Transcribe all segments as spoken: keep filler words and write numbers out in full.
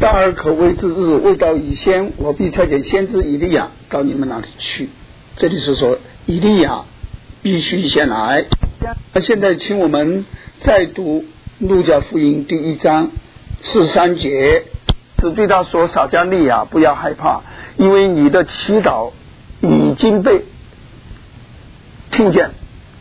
大而可畏之日未到以先，我必差遣先知以利亚到你们那里去。这里是说以利亚必须先来。那现在请我们再读路加福音第一章四三节，只对他说：撒迦利亚，不要害怕，因为你的祈祷已经被听见。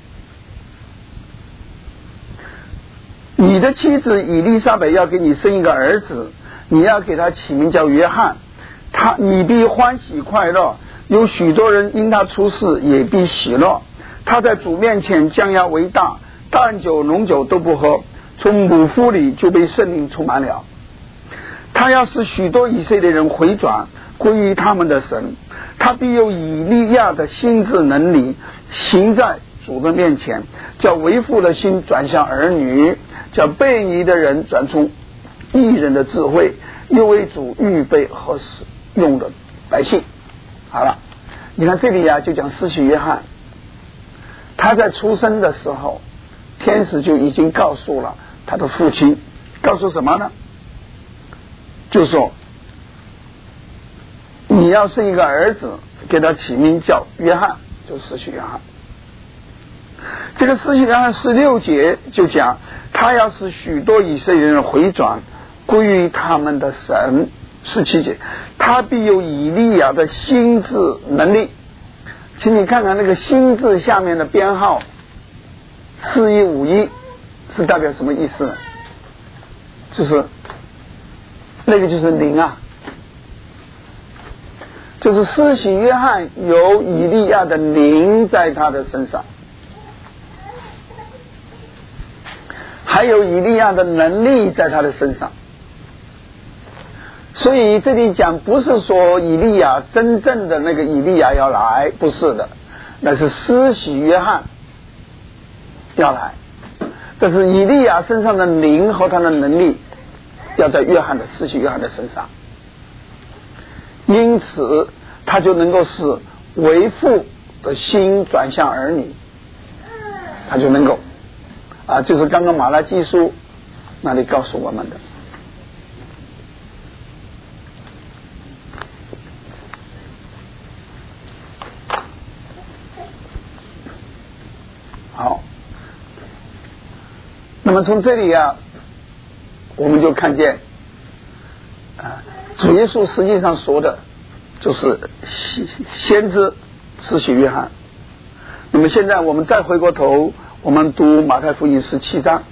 你的妻子以利沙贝要给你生一个儿子，你要给他起名叫约翰，他你必欢喜快乐，有许多人因他出世也必喜乐。他在主面前将要为大，淡酒浓酒都不喝，从母腹里就被圣灵充满了。他要使许多以色列人回转归于他们的神，他必有以利亚的心智能力行在主的面前，叫为父的心转向儿女，叫悖逆的人转从义人的智慧，又为主预备合适用的百姓。好了，你看这里啊，就讲施洗约翰，他在出生的时候，天使就已经告诉了他的父亲，告诉什么呢？就说你要生一个儿子，给他起名叫约翰，就施洗约翰。这个施洗约翰十六节就讲，他要使许多以色列人回转归于他们的神。十七节，他必有以利亚的心智能力。请你看看那个心字下面的编号四一五一是代表什么意思呢？就是那个就是灵啊，就是施洗约翰有以利亚的灵在他的身上，还有以利亚的能力在他的身上。所以这里讲不是说以利亚真正的那个以利亚要来，不是的，那是施洗约翰要来。但是以利亚身上的灵和他的能力要在约翰的施洗约翰的身上，因此他就能够使为父的心转向儿女，他就能够啊，就是刚刚马拉基书那里告诉我们的。好，那么从这里啊，我们就看见啊，主耶稣实际上说的就是先知施洗约翰。那么现在我们再回过头，我们读马太福音十七章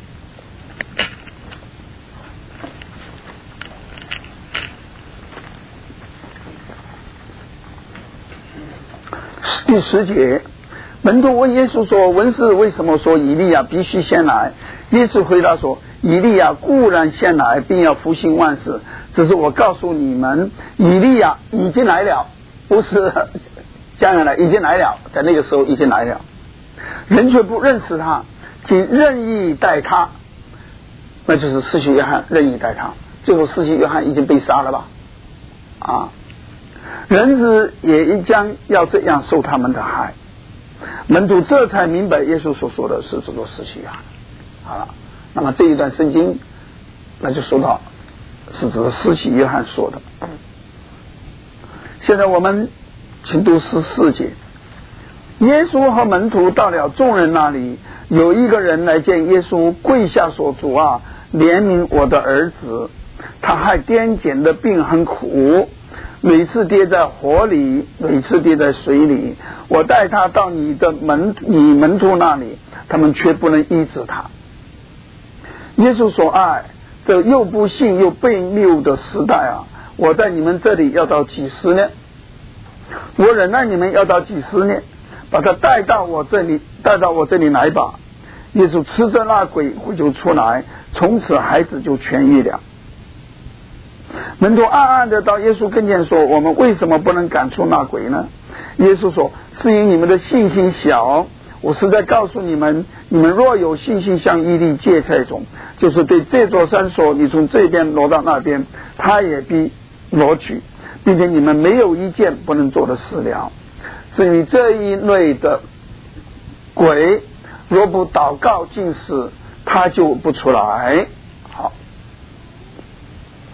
第十节，门徒问耶稣说：文士为什么说以利亚必须先来？耶稣回答说：以利亚固然先来，并要复兴万事，只是我告诉你们，以利亚已经来了，不是将来来，已经来了，在那个时候已经来了，人却不认识他，仅任意待他，那就是施洗约翰任意待他。最后施洗约翰已经被杀了吧？啊，人子也将要这样受他们的害。门徒这才明白耶稣所说的是这个施洗约翰。好了，那么这一段圣经那就说到是指施洗约翰说的。现在我们请读十四节。耶稣和门徒到了众人那里，有一个人来见耶稣，跪下说：主啊，怜悯我的儿子，他害癫痫的病很苦，每次跌在火里，每次跌在水里，我带他到你的门你门徒那里，他们却不能医治他。耶稣说：哎，这又不信又悖谬的时代啊，我在你们这里要到几十年，我忍耐你们要到几十年，把他带到我这里带到我这里来吧。耶稣吃着那鬼就出来，从此孩子就痊愈了。门徒暗暗的到耶稣跟前说：我们为什么不能赶出那鬼呢？耶稣说：是因你们的信心小。我实在告诉你们，你们若有信心像一粒芥菜种，就是对这座山说：你从这边挪到那边，他也必挪去，并且你们没有一件不能做的事了。至于这一类的鬼，若不祷告禁食，他就不出来。好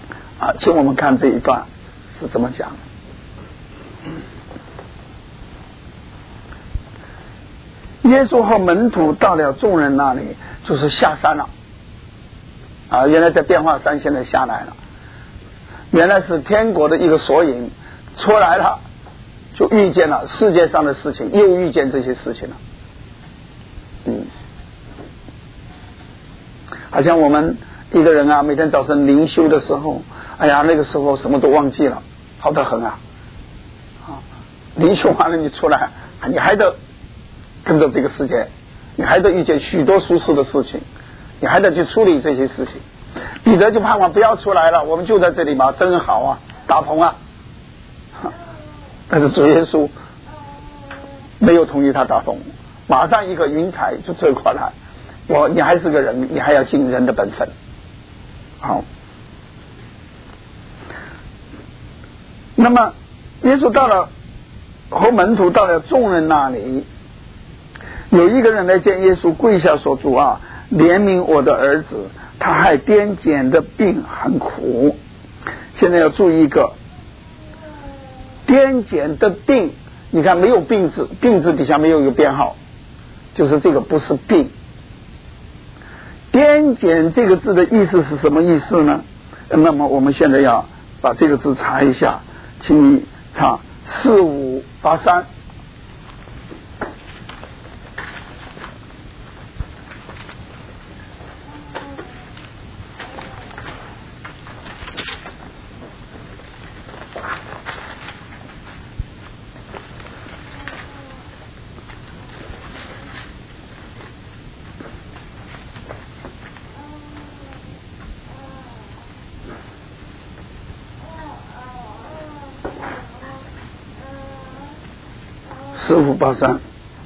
啊，请我们看这一段是怎么讲的。耶稣和门徒到了众人那里，就是下山了啊！原来在变化山，现在下来了。原来是天国的一个缩影出来了，就遇见了世界上的事情，又遇见这些事情了。嗯，好像我们一个人啊，每天早晨灵修的时候，哎呀，那个时候什么都忘记了，好得很啊！啊，灵修完了你出来，你还得跟着这个世界，你还得遇见许多舒适的事情，你还得去处理这些事情。彼得就盼望不要出来了，我们就在这里吧，真好啊，打棚啊！但是主耶稣没有同意他打棚，马上一个云彩就吹过来，我你还是个人，你还要尽人的本分。好，那么耶稣到了和门徒到了众人那里，有一个人来见耶稣，跪下说：“主啊，怜悯我的儿子，他害癫痫的病很苦。”现在要注意一个，癫痫的病，你看没有病字，病字底下没有一个编号，就是这个不是病。癫痫这个字的意思是什么意思呢？那么我们现在要把这个字查一下，请你查四五八三。四五八三，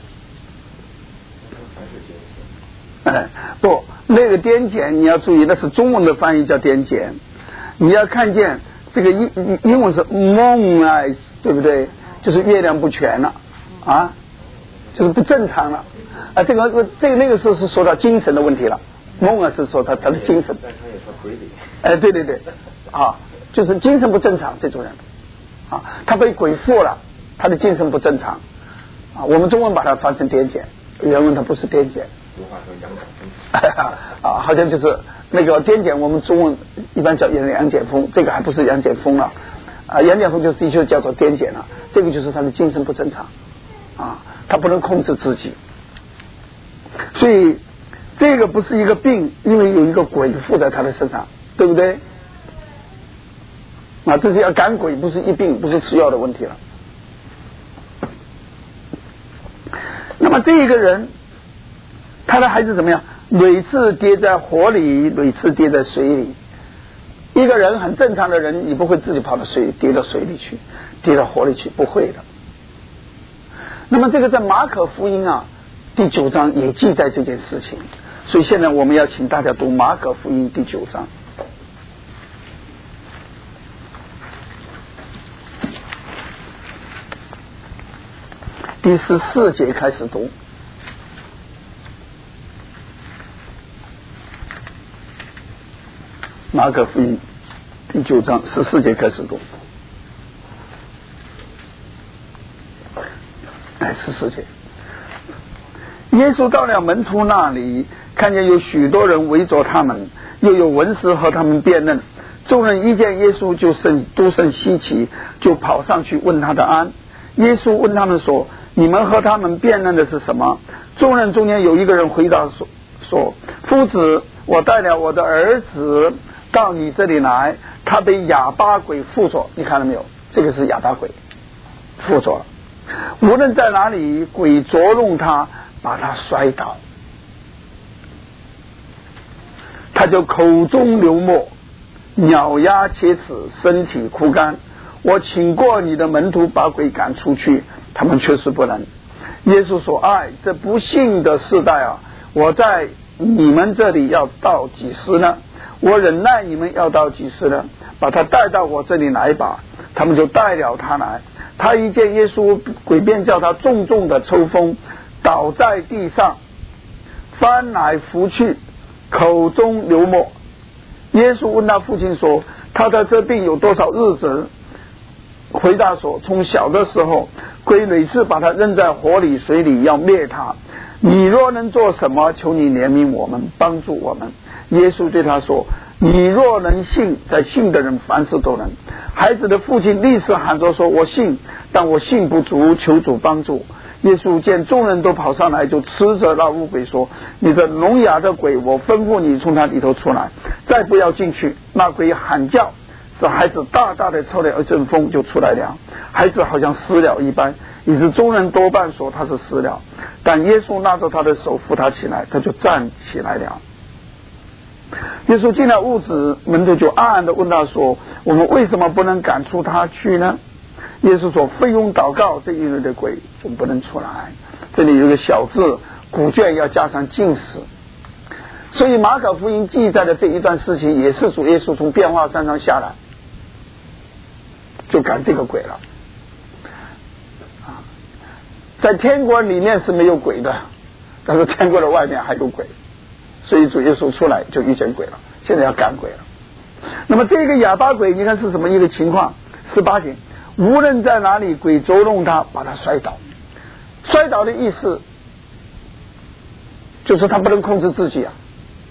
哎，不，那个癫痫你要注意，那是中文的翻译叫癫痫。你要看见这个英英文是 moon eyes， 对不对？就是月亮不全了啊，就是不正常了啊。这个这个那个时候是说到精神的问题了 ，moon 是说他他的精神。哎，对对对，啊，就是精神不正常这种人啊，他被鬼附了，他的精神不正常。啊，我们中文把它翻成癫痫，原文它不是癫痫。啊，好像就是那个癫痫，我们中文一般叫羊痫风，这个还不是羊痫风了。啊，羊痫风就是的确叫做癫痫了，这个就是他的精神不正常，啊，他不能控制自己。所以这个不是一个病，因为有一个鬼附在他的身上，对不对？啊，这是要赶鬼，不是一病，不是吃药的问题了。那么这一个人，他的孩子怎么样？屡次跌在火里，屡次跌在水里。一个人很正常的人，你不会自己跑到水跌到水里去，跌到火里去，不会的。那么这个在马可福音啊第九章也记载这件事情，所以现在我们要请大家读马可福音第九章。第十四节开始读，马可福音第九章十四节开始读。哎，十四节，耶稣到了门徒那里，看见有许多人围着他们，又有文士和他们辩论。众人一见耶稣就甚都甚稀奇，就跑上去问他的安。耶稣问他们说：“你们和他们辩论的是什么？”众人中间有一个人回答说：“说夫子，我带了我的儿子到你这里来，他被哑巴鬼附着。”你看到没有？这个是哑巴鬼附着了。无论在哪里，鬼捉弄他，把他摔倒，他就口中流沫，咬牙切齿，身体枯干。我请过你的门徒把鬼赶出去，他们确实不能。耶稣说：“哎，这不幸的世代啊，我在你们这里要到几时呢？我忍耐你们要到几时呢？把他带到我这里来吧。”他们就带了他来。他一见耶稣，鬼便叫他重重的抽风，倒在地上，翻来覆去，口中流沫。耶稣问他父亲说：“ 他的这病有多少日子？回答说，从小的时候，鬼屡次把他扔在火里水里，要灭他。你若能做什么，求你怜悯我们，帮助我们。耶稣对他说，你若能信，在信的人凡事都能。孩子的父亲立时喊着说，我信，但我信不足，求主帮助。耶稣见众人都跑上来，就斥责那污鬼说，你这聋哑的鬼，我吩咐你从他里头出来，再不要进去。那鬼喊叫，使孩子大大的抽了一阵风，就出来了。孩子好像死了一般，以致众人多半说他是死了。但耶稣拉着他的手扶他起来，他就站起来了。耶稣进了屋子，门徒就暗暗的问他说，我们为什么不能赶出他去呢？耶稣说，非用祷告，这一类的鬼就不能出来。这里有一个小字，古卷要加上禁使。所以马可福音记载的这一段事情，也是主耶稣从变化山上下来就赶这个鬼了。在天国里面是没有鬼的，但是天国的外面还有鬼，所以主耶稣出来就遇见鬼了，现在要赶鬼了。那么这个哑巴鬼，你看是什么一个情况？十八节，无论在哪里，鬼捉弄他，把他摔倒。摔倒的意思就是他不能控制自己啊。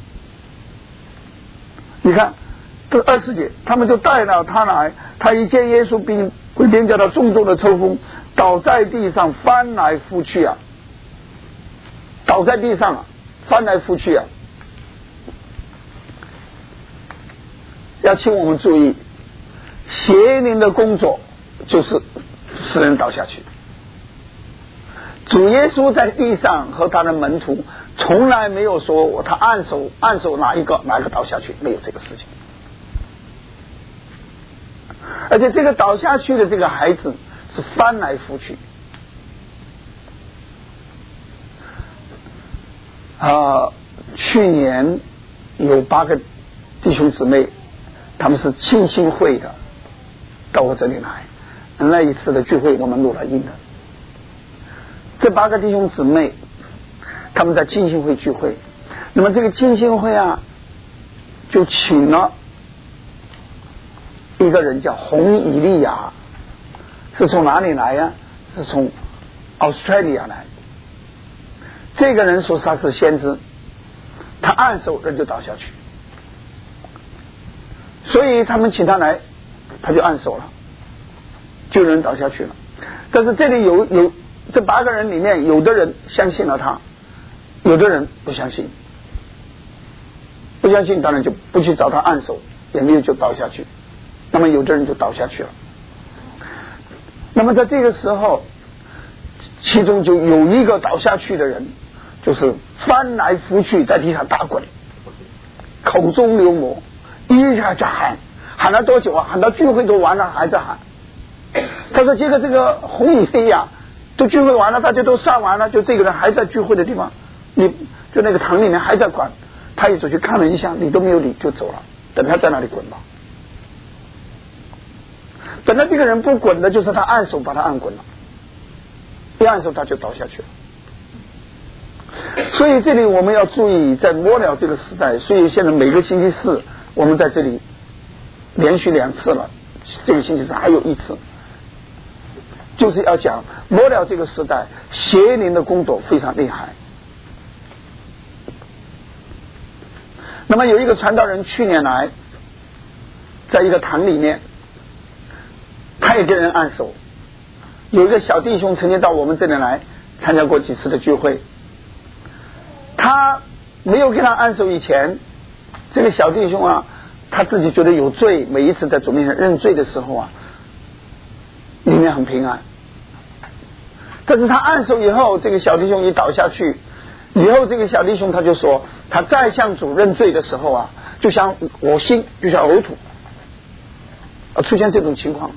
你看这二十节，他们就带了他来，他一见耶稣，并鬼便叫他重重的抽风，倒在地上翻来覆去啊，倒在地上啊，翻来覆去啊。要请我们注意，邪灵的工作就是使人倒下去。主耶稣在地上和他的门徒从来没有说我他按手按手哪一个哪一个倒下去，没有这个事情。而且这个倒下去的这个孩子是翻来覆去啊、呃！去年有八个弟兄姊妹，他们是浸信会的，到我这里来。那一次的聚会我们录了音的。这八个弟兄姊妹他们在浸信会聚会，那么这个浸信会啊就请了一个人叫红以利亚，是从哪里来呀？是从 Australia 来。这个人说他是先知，他按手人就倒下去，所以他们请他来，他就按手了，就有人倒下去了。但是这里有有这八个人里面，有的人相信了他，有的人不相信。不相信当然就不去找他按手，也没有就倒下去。那么有的人就倒下去了。那么在这个时候，其中就有一个倒下去的人，就是翻来覆去在地上打滚，口中流沫，一下就喊，喊了多久啊？喊到聚会都完了还在喊。他说这个这个红以利亚都聚会完了，大家都上完了，就这个人还在聚会的地方，你就那个堂里面还在管。他一走去看了一下，你都没有理就走了，等他在那里滚吧。本来这个人不滚的，就是他按手把他按滚了，一按手他就倒下去了。所以这里我们要注意，在末了这个时代，所以现在每个星期四我们在这里连续两次了，这个星期四还有一次，就是要讲末了这个时代邪灵的工作非常厉害。那么有一个传道人去年来，在一个堂里面，他也跟人按手。有一个小弟兄曾经到我们这里来参加过几次的聚会，他没有给他按手以前，这个小弟兄啊，他自己觉得有罪，每一次在主面前认罪的时候啊，里面很平安。但是他按手以后，这个小弟兄一倒下去以后，这个小弟兄他就说，他再向主认罪的时候啊，就像恶心，就像呕吐，出现这种情况。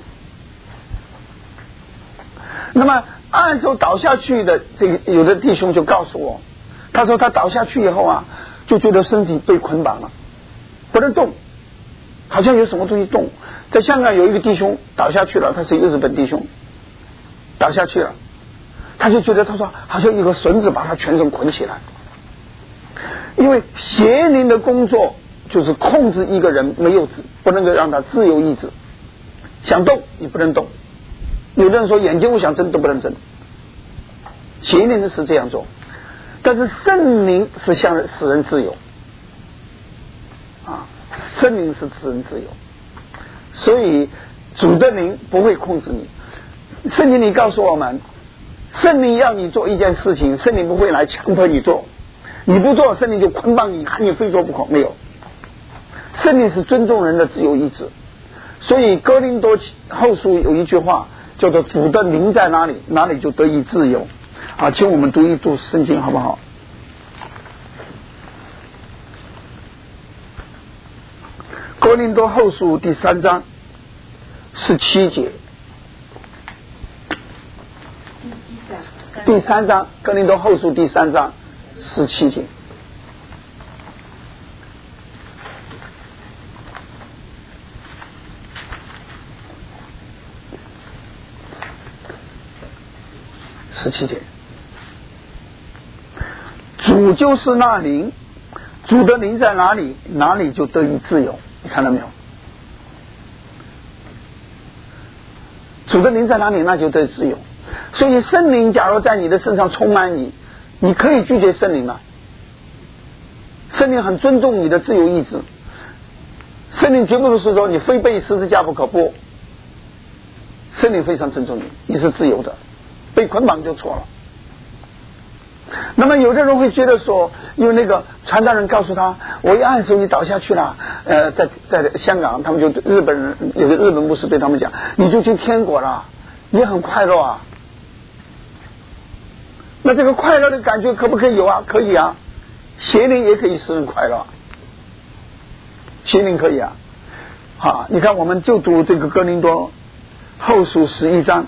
那么按手倒下去的这个有的弟兄就告诉我，他说他倒下去以后啊，就觉得身体被捆绑了，不能动，好像有什么东西动。在香港有一个弟兄倒下去了，他是一个日本弟兄，倒下去了，他就觉得他说好像有个绳子把他全身捆起来。因为邪灵的工作就是控制一个人，没有不能够让他自由意志，想动你不能动。有的人说眼睛我想睁都不能睁，邪灵是这样做，但是圣灵是向人使人自由啊，圣灵是使人自由，所以主的灵不会控制你。圣经里告诉我们，圣灵要你做一件事情，圣灵不会来强迫你做，你不做圣灵就捆绑你，喊你非做不可，没有。圣灵是尊重人的自由意志，所以哥林多后书有一句话叫做主的灵在哪里，哪里就得以自由啊，请我们读一读圣经好不好？哥林多后书第三章十七节，第三章哥林多后书第三章十七节。十七节，主就是那灵，主的灵在哪里，哪里就得以自由。你看到没有？主的灵在哪里，那就得自由。所以圣灵假如在你的身上充满你，你可以拒绝圣灵了。圣灵很尊重你的自由意志，圣灵绝不是说你非背十字架不可，不，圣灵非常尊重你，你是自由的，被捆绑就错了。那么有的人会觉得说，因为那个传道人告诉他，我一按手你倒下去了。呃，在在香港，他们就日本人有个日本牧师对他们讲，你就进天国了，也很快乐啊。那这个快乐的感觉可不可以有啊？可以啊，邪灵也可以使人快乐，邪灵可以啊。好，你看我们就读这个哥林多后书十一章。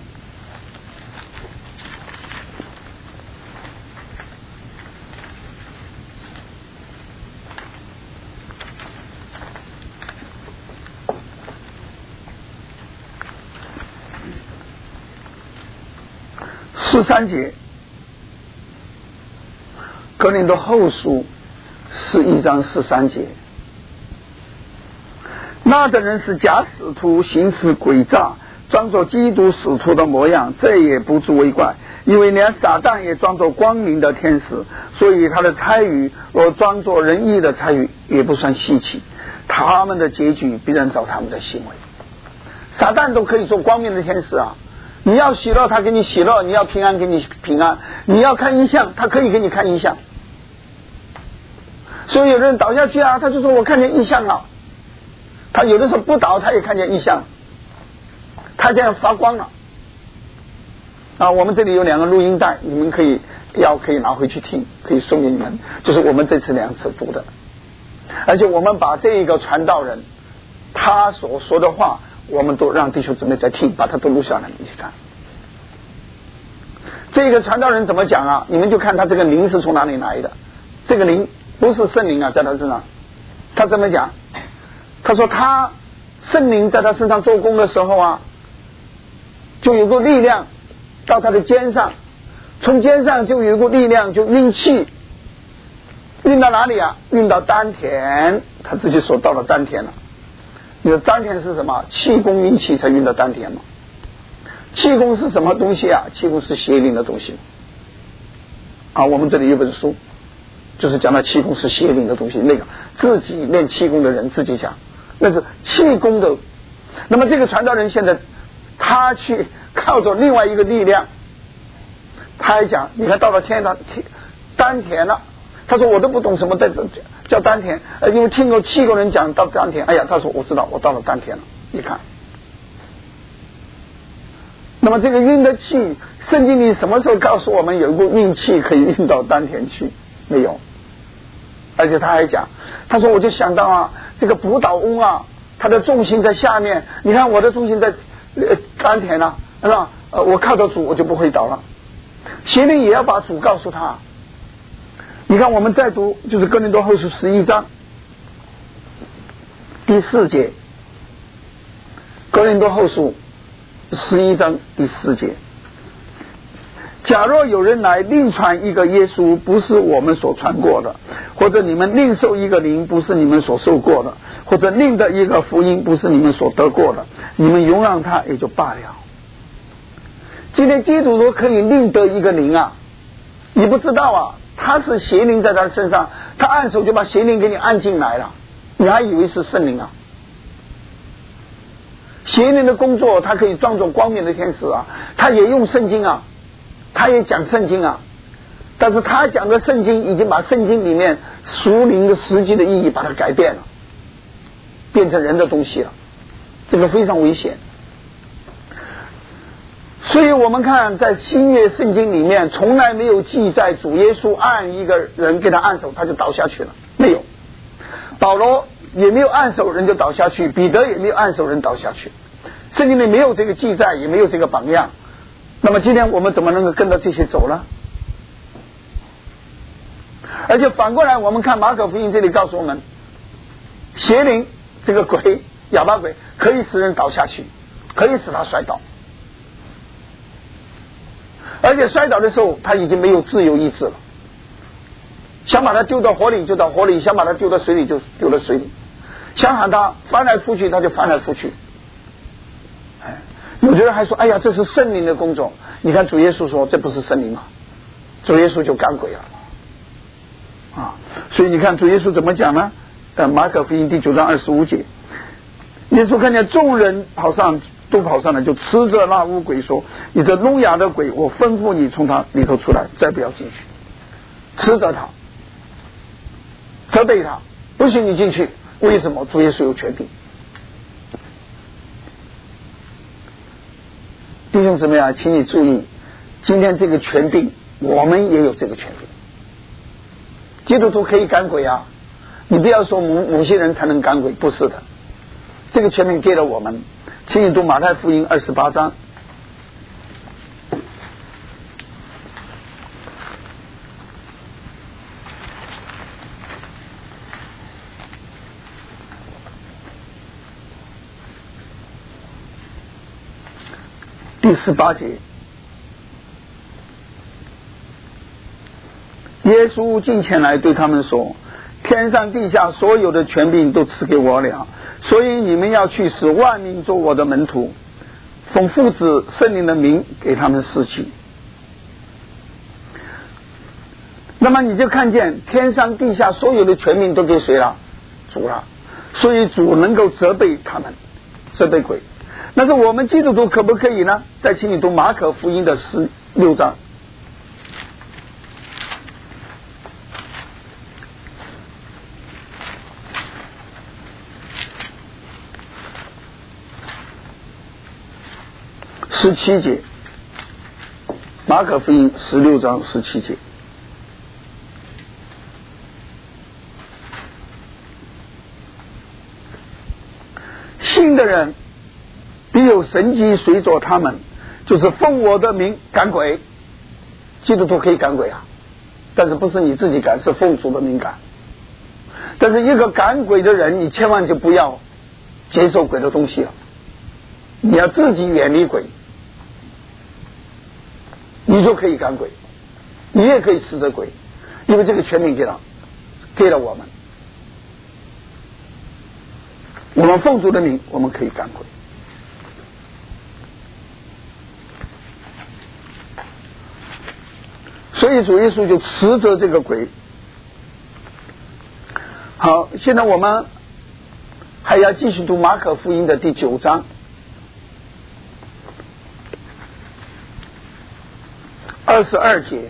十三节，哥林多后书十一章十三节，那的人是假使徒，行事诡诈，装作基督使徒的模样，这也不足为怪，因为连撒旦也装作光明的天使，所以他的差语若装作仁义的差语，也不算稀奇，他们的结局必然照他们的行为。撒旦都可以做光明的天使啊，你要喜乐他给你喜乐，你要平安给你平安，你要看异象他可以给你看异象。所以有人倒下去啊，他就说我看见异象了，他有的时候不倒他也看见异象，他这样发光了啊。我们这里有两个录音带，你们可以要可以拿回去听，可以送给你们，就是我们这次两次读的，而且我们把这一个传道人他所说的话，我们都让弟兄姊妹在听，把它都录下来，你去看这个传道人怎么讲啊。你们就看他这个灵是从哪里来的，这个灵不是圣灵啊，在他身上他怎么讲，他说他圣灵在他身上做工的时候啊，就有个力量到他的肩上，从肩上就有一股力量就运气运到哪里啊，运到丹田，他自己说到了丹田了。你的丹田是什么？气功运气才运到丹田嘛。气功是什么东西啊？气功是邪灵的东西啊。我们这里有本书就是讲到气功是邪灵的东西，那个自己练气功的人自己讲，那是气功的。那么这个传道人现在他去靠着另外一个力量，他还讲，你看到了天堂丹田了，他说我都不懂什么叫丹田，呃，因为听过气功人讲到丹田，哎呀，他说我知道我到了丹田了。你看，那么这个运的气，圣经里什么时候告诉我们有一股运气可以运到丹田去？没有。而且他还讲，他说我就想到啊，这个卜倒翁啊，他的重心在下面，你看我的重心在呃丹田啊，是吧？呃，我靠着主我就不会倒了。邪灵也要把主告诉他。你看我们再读就是哥林多后书十一章第四节，哥林多后书十一章第四节， 假若有人来另传一个耶稣，不是我们所传过的，或者你们另受一个灵，不是你们所受过的，或者另的一个福音，不是你们所得过的，你们容让他也就罢了。今天基督徒可以另得一个灵啊，你不知道啊，他是邪灵在他身上，他按手就把邪灵给你按进来了，你还以为是圣灵啊？邪灵的工作，他可以装作光明的天使啊，他也用圣经啊，他也讲圣经啊，但是他讲的圣经已经把圣经里面属灵的实际的意义把它改变了，变成人的东西了，这个非常危险。所以我们看在新约圣经里面从来没有记载主耶稣按一个人给他按手他就倒下去了，没有。保罗也没有按手人就倒下去，彼得也没有按手人倒下去，圣经里没有这个记载，也没有这个榜样。那么今天我们怎么能够跟着这些走呢？而且反过来我们看马可福音这里告诉我们，邪灵这个鬼哑巴鬼可以使人倒下去，可以使他摔倒，而且摔倒的时候他已经没有自由意志了，想把他丢到火里就到火里，想把他丢到水里就丢到水里，想喊他翻来覆去他就翻来覆去。哎，有的人还说哎呀这是圣灵的工作，你看主耶稣说这不是圣灵吗？主耶稣就赶鬼了啊！所以你看主耶稣怎么讲呢？呃，马可福音第九章二十五节，耶稣看见众人跑上都跑上来，就斥责那污鬼说：“你这聋哑的鬼，我吩咐你从他里头出来，再不要进去。”斥责他，责备他，不许你进去。为什么？主耶稣有权柄。弟兄姊妹啊，请你注意，今天这个权柄，我们也有这个权柄。基督徒可以赶鬼啊，你不要说某某些人才能赶鬼，不是的，这个权柄给了我们。请你读马太福音二十八章。第十八节，耶稣近前来对他们说：“天上地下所有的权柄都赐给我了，所以你们要去使万民做我的门徒，奉父子圣灵的名给他们施洗。”那么你就看见天上地下所有的权柄都给谁了？主了。所以主能够责备他们，责备鬼。但是我们基督徒可不可以呢？再请你读马可福音的十六章。十七节，马可福音十六章十七节。信的人必有神迹随着他们，就是奉我的名赶鬼。基督徒可以赶鬼啊，但是不是你自己赶，是奉主的名赶。但是一个赶鬼的人，你千万就不要接受鬼的东西了，你要自己远离鬼，你就可以赶鬼，你也可以斥责鬼，因为这个权柄给了给了我们，我们奉主的名，我们可以赶鬼。所以主耶稣就斥责这个鬼。好，现在我们还要继续读马可福音的第九章二十二节。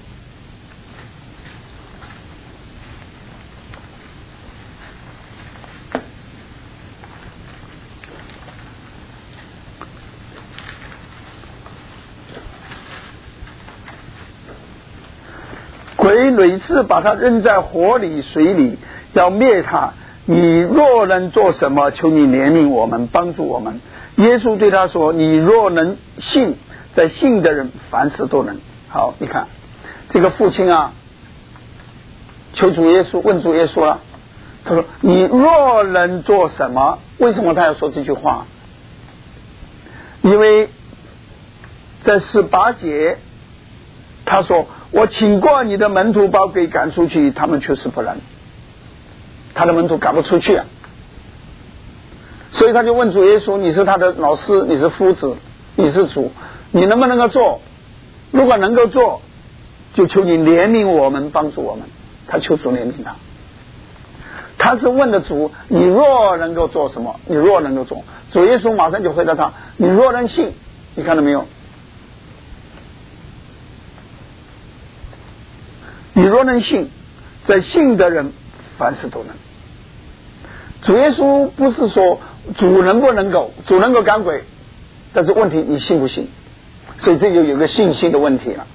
鬼屡次把他扔在火里水里，要灭他。你若能做什么，求你怜悯我们，帮助我们。耶稣对他说：你若能信，在信的人凡事都能。好，你看这个父亲啊，求主耶稣，问主耶稣了，他说：你若能做什么？为什么他要说这句话？因为在十八节他说我请过你的门徒把鬼赶出去，他们确实不能，他的门徒赶不出去啊。所以他就问主耶稣，你是他的老师，你是夫子，你是主，你能不能够做？如果能够做，就求你怜悯我们，帮助我们。他求主怜悯他，他是问的主，你若能够做什么？你若能够做，主耶稣马上就回答他，你若能信。你看到没有？你若能信，在信的人凡事都能。主耶稣不是说主能不能够，主能够赶鬼，但是问题你信不信？所以这就有个信心的问题了。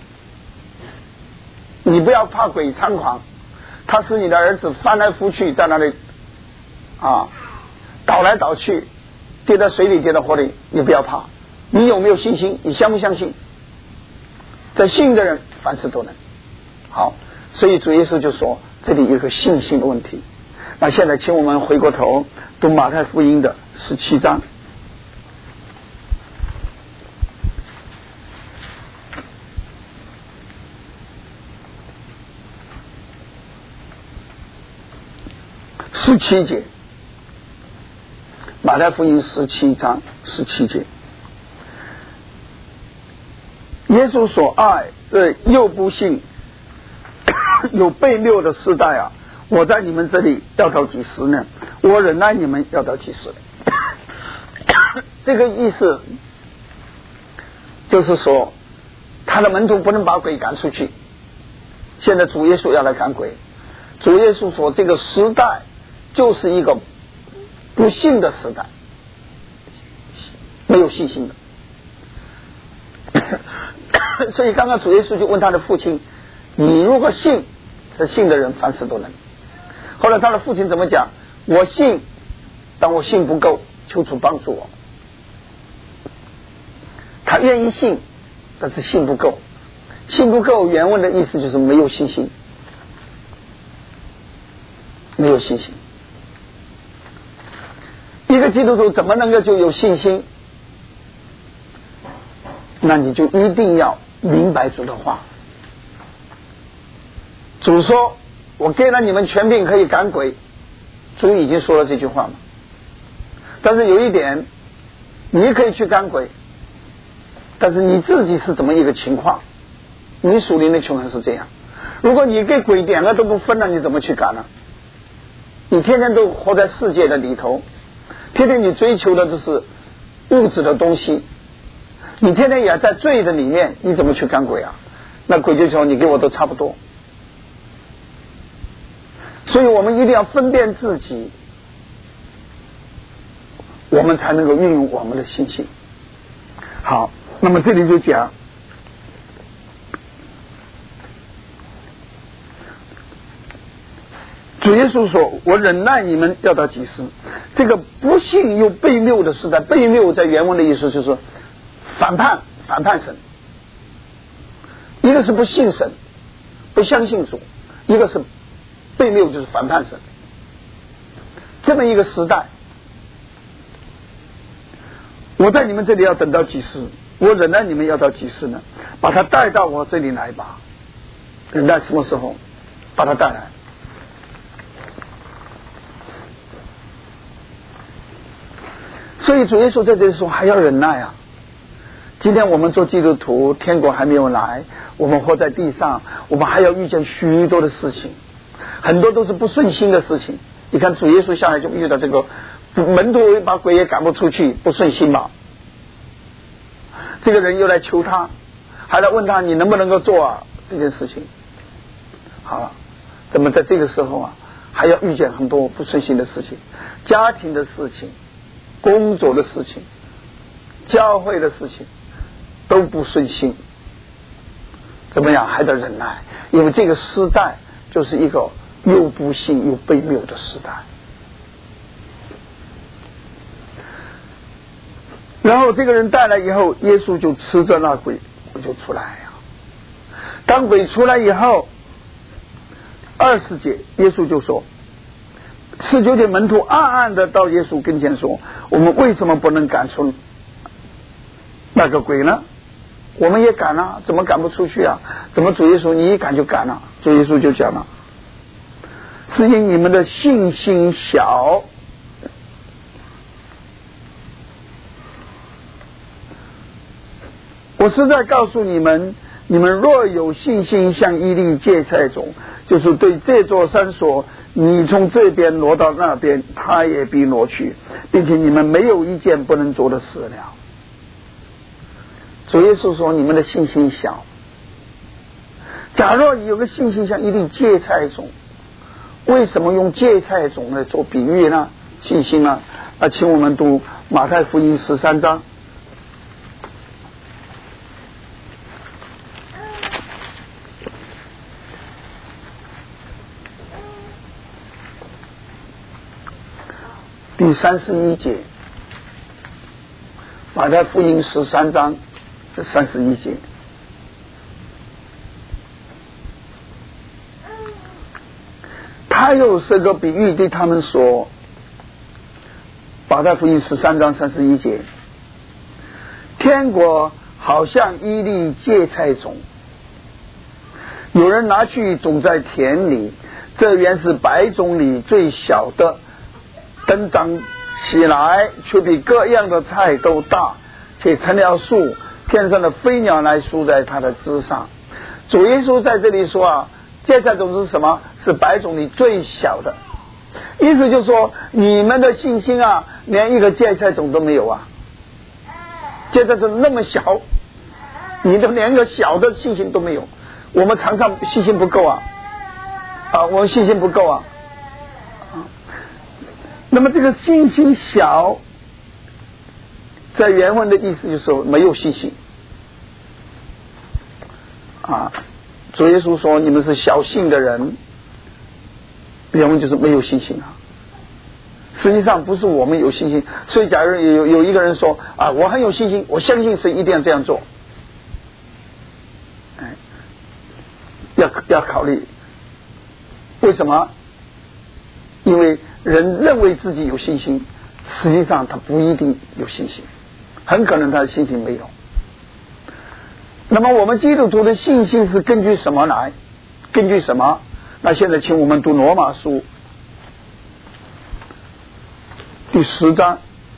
你不要怕鬼猖狂，他是你的儿子翻来覆去在那里啊倒来倒去，跌到水里跌到火里，你不要怕。你有没有信心？你相不相信？在信的人凡事都能。好，所以主耶稣就说这里有一个信心的问题。那现在请我们回过头读马太福音的十七章。十七节，马太福音十七章十七节，耶稣说：“爱这又不信有悖谬的时代啊！我在你们这里要到几时呢？我忍耐你们要到几时？”这个意思就是说，他的门徒不能把鬼赶出去。现在主耶稣要来赶鬼，主耶稣说这个时代就是一个不信的时代，没有信心的。所以刚刚主耶稣就问他的父亲，你如果信，这信的人凡事都能。后来他的父亲怎么讲？我信，但我信不够，求主帮助我。他愿意信，但是信不够。信不够原文的意思就是没有信心，没有信心。一个基督徒怎么能够就有信心？那你就一定要明白主的话。主说我给了你们权柄可以赶鬼，主已经说了这句话嘛。但是有一点，你可以去赶鬼，但是你自己是怎么一个情况？你属灵的穷人是这样，如果你给鬼点了都不分了，你怎么去赶呢？你天天都活在世界的里头，天天你追求的就是物质的东西，你天天也在罪的里面，你怎么去赶鬼啊？那鬼就说你给我都差不多。所以我们一定要分辨自己，我们才能够运用我们的信心。好，那么这里就讲主耶稣说我忍耐你们要到几时？这个不信又悖谬的时代，悖谬在原文的意思就是反叛，反叛神。一个是不信神，不相信主，一个是悖谬，就是反叛神。这么一个时代，我在你们这里要等到几时？我忍耐你们要到几时呢？把他带到我这里来吧。忍耐什么时候？把他带来。所以主耶稣在这里说还要忍耐啊。今天我们做基督徒，天国还没有来，我们活在地上，我们还要遇见许多的事情，很多都是不顺心的事情。你看主耶稣下来就遇到这个门徒把鬼也赶不出去，不顺心嘛。这个人又来求他，还来问他你能不能够做啊这件事情。好了，那么在这个时候啊，还要遇见很多不顺心的事情，家庭的事情，工作的事情，教会的事情都不顺心，怎么样还得忍耐？因为这个时代就是一个又不信又悖谬的时代。然后这个人带来以后，耶稣就吃着那鬼，鬼就出来呀。当鬼出来以后，二十节耶稣就说，十九点门徒暗暗的到耶稣跟前说，我们为什么不能赶出那个鬼呢？ 我们也赶啊，怎么赶不出去啊？怎么主耶稣你一赶就赶了？主耶稣就讲了，是因你们的信心小。我是在告诉你们，你们若有信心像一粒芥菜种，就是对这座山说，你从这边挪到那边，他也必挪去，并且你们没有一件不能做的事了。主耶稣说你们的信心小。假若有个信心像一粒芥菜种，为什么用芥菜种来做比喻呢？信心呢？啊，请我们读马太福音十三章。第三十一节，马太福音十三章三十一节。他又是个比喻对他们说，马太福音十三章三十一节，天国好像一粒芥菜种，有人拿去种在田里，这原是百种里最小的，等长起来，却比各样的菜都大，且成了树，天上的飞鸟来宿在它的枝上。主耶稣在这里说啊，芥菜种是什么？是百种里最小的。意思就是说，你们的信心啊，连一个芥菜种都没有啊！芥菜种那么小，你都连个小的信心都没有。我们常常信心不够啊，啊，我们信心不够啊。那么这个信心小，在原文的意思就是说没有信心啊。主耶稣说你们是小信的人，原文就是没有信心啊。实际上不是我们有信心，所以假如有有一个人说啊，我很有信心，我相信神一定要这样做，哎，要要考虑为什么？因为人认为自己有信心，实际上他不一定有信心，很可能他的信心没有。那么我们基督徒的信心是根据什么来？根据什么？那现在请我们读罗马书第十章。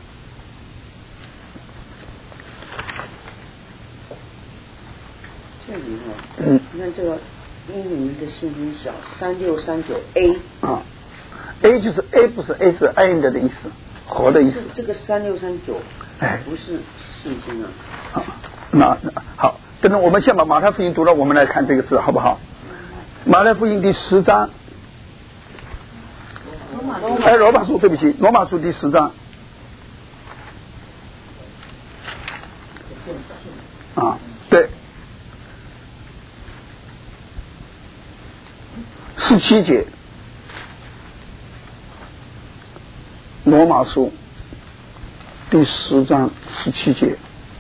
这里哦，嗯，你看这个因你们的信心小，三六三九 A 啊 ，A 就是 A 不是 A 是 end 的意思，活的意思。 这个三六三九， 哎， 不是信心啊。 啊，那那好。等等，我们先把马太福音读了，我们来看这个字好不好？马太福音第十章，哎，罗马书，对不起，罗马书第十章啊，对，十七节，罗马书第十章十七节。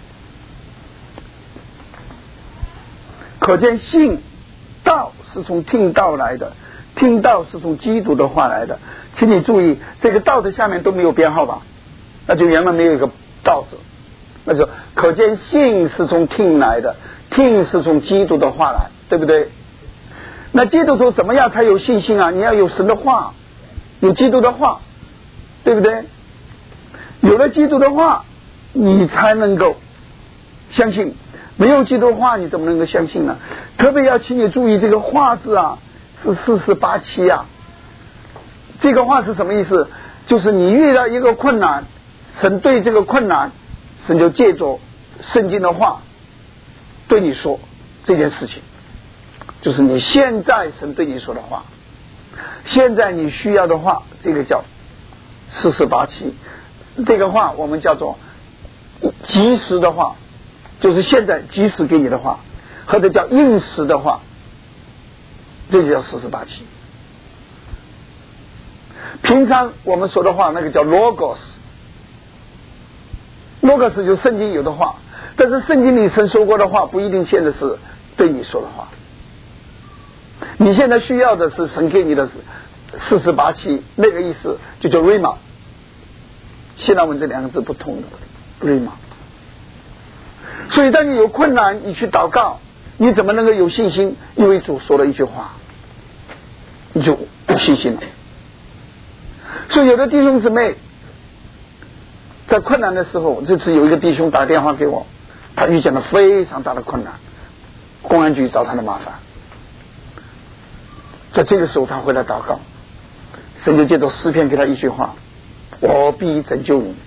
可见信道是从听道来的，听道是从基督的话来的。请你注意，这个道的下面都没有编号吧？那就原本没有一个道字。那就可见信是从听来的，听是从基督的话来，对不对？那基督徒怎么样才有信心啊？你要有神的话，有基督的话，对不对？有了基督的话，你才能够相信。没有基督的话，你怎么能够相信呢？特别要请你注意这个话字啊，是四四八七啊。这个话是什么意思？就是你遇到一个困难，神对这个困难，神就借着圣经的话对你说这件事情，就是你现在神对你说的话，现在你需要的话，这个叫四四八七。这个话我们叫做及时的话，就是现在及时给你的话，或者叫应时的话，这就叫四四八七。平常我们说的话，那个叫 logos， logos 就是圣经有的话，但是圣经里曾说过的话，不一定现在是对你说的话。你现在需要的是神给你的四四八七，那个意思就叫 rhema。希腊文这两个字不同的 rhema。 所以当你有困难，你去祷告，你怎么能够有信心？因为主说了一句话，你就有信心了。所以有的弟兄姊妹在困难的时候，这次有一个弟兄打电话给我，他遇见了非常大的困难，公安局找他的麻烦。在这个时候他回来祷告，神就借着诗篇给他一句话：我必拯救你。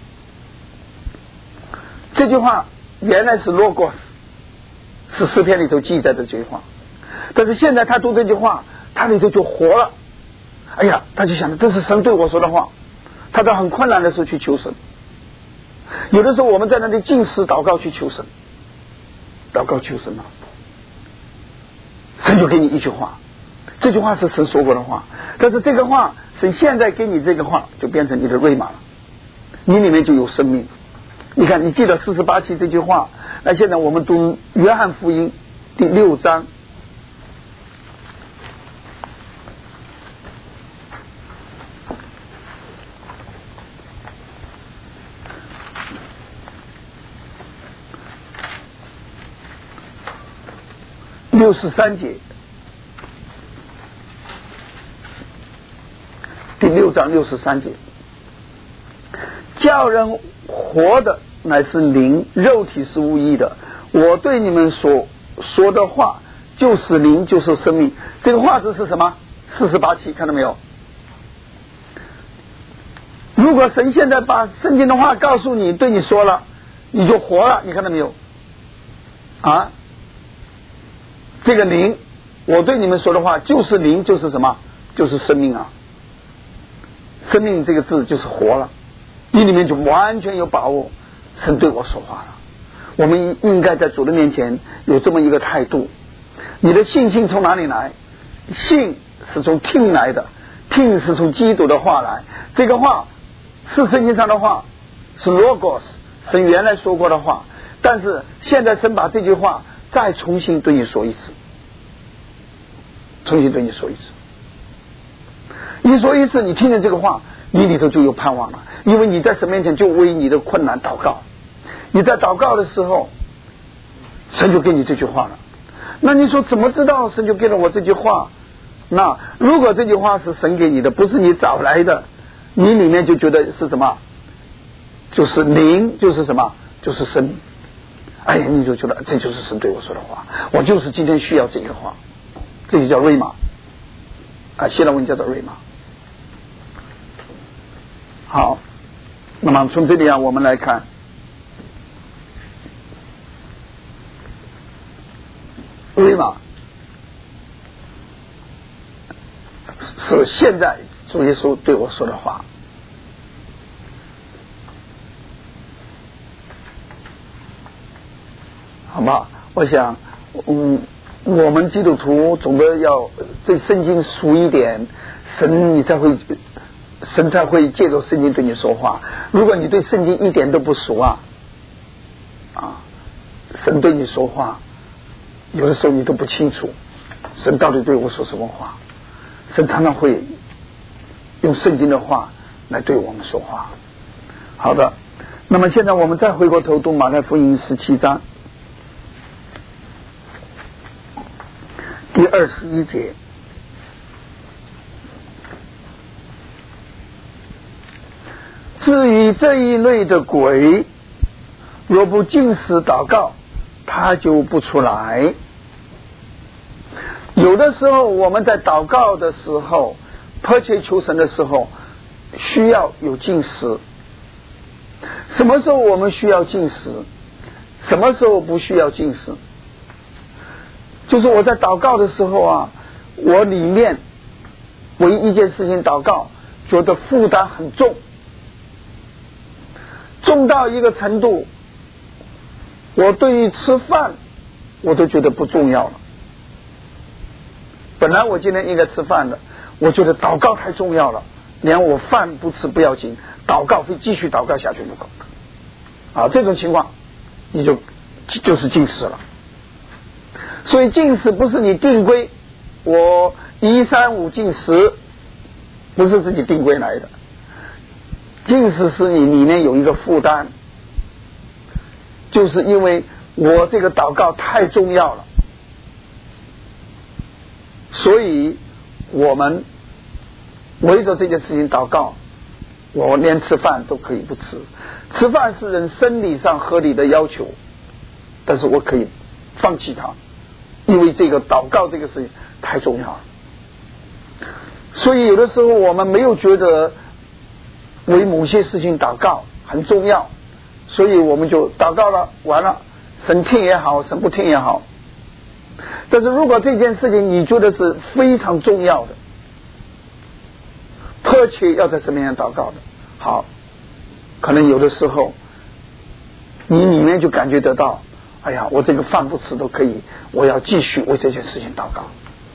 这句话原来是 logos， 是诗篇里头记载的这句话，但是现在他读这句话，他里头就活了。哎呀，他就想这是神对我说的话。他在很困难的时候去求神，有的时候我们在那里禁食祷告去求神，祷告求神了，神就给你一句话，这句话是神说过的话，但是这个话神现在给你这个话就变成你的瑞玛了，你里面就有生命。你看，你记得四十八期这句话，那现在我们读约翰福音第六章六十三节，第六章六十三节，叫人活的乃是灵，肉体是无益的。我对你们所说的话就是灵，就是生命。这个话字是什么？四十八期，看到没有？如果神现在把圣经的话告诉你，对你说了，你就活了，你看到没有？啊，这个灵，我对你们说的话就是灵，就是什么？就是生命啊！生命这个字就是活了，你里面就完全有把握，神对我说话了。我们应该在主的面前有这么一个态度。你的信心从哪里来？信是从听来的，听是从基督的话来。这个话是圣经上的话，是 logos， 神原来说过的话，但是现在神把这句话再重新对你说一次，重新对你说一次。一说一次，你听见这个话，你里头就有盼望了，因为你在神面前就为你的困难祷告。你在祷告的时候，神就给你这句话了。那你说怎么知道神就给了我这句话？那如果这句话是神给你的，不是你找来的，你里面就觉得是什么？就是灵，就是什么？就是神。哎呀，你就觉得这就是神对我说的话，我就是今天需要这个话，这就叫瑞玛啊，希腊文叫做瑞玛。好，那么从这里啊，我们来看，瑞玛是现在主耶稣对我说的话。好吧，我想，嗯，我们基督徒总的要对圣经熟一点，神你才会，神才会借着圣经对你说话。如果你对圣经一点都不熟啊，啊，神对你说话，有的时候你都不清楚，神到底对我说什么话。神常常会用圣经的话来对我们说话。好的，那么现在我们再回过头读马太福音十七章。第二十一节，至于这一类的鬼，若不禁食祷告，他就不出来。有的时候我们在祷告的时候，迫切求神的时候，需要有禁食。什么时候我们需要禁食？什么时候不需要禁食？就是我在祷告的时候啊，我里面为一件事情祷告，觉得负担很重，重到一个程度，我对于吃饭我都觉得不重要了。本来我今天应该吃饭的，我觉得祷告太重要了，连我饭不吃不要紧，祷告会继续祷告下去不够啊，这种情况你就就是禁食了。所以禁食不是你定规，我一三五禁食不是自己定规来的，禁食是你里面有一个负担，就是因为我这个祷告太重要了，所以我们围着这件事情祷告，我连吃饭都可以不吃。吃饭是人生理上合理的要求，但是我可以放弃它，因为这个祷告这个事情太重要了。所以有的时候我们没有觉得为某些事情祷告很重要，所以我们就祷告了，完了，神听也好，神不听也好。但是如果这件事情你觉得是非常重要的，迫切要在神面前祷告的，好，可能有的时候你里面就感觉得到，哎呀，我这个饭不吃都可以，我要继续为这件事情祷告。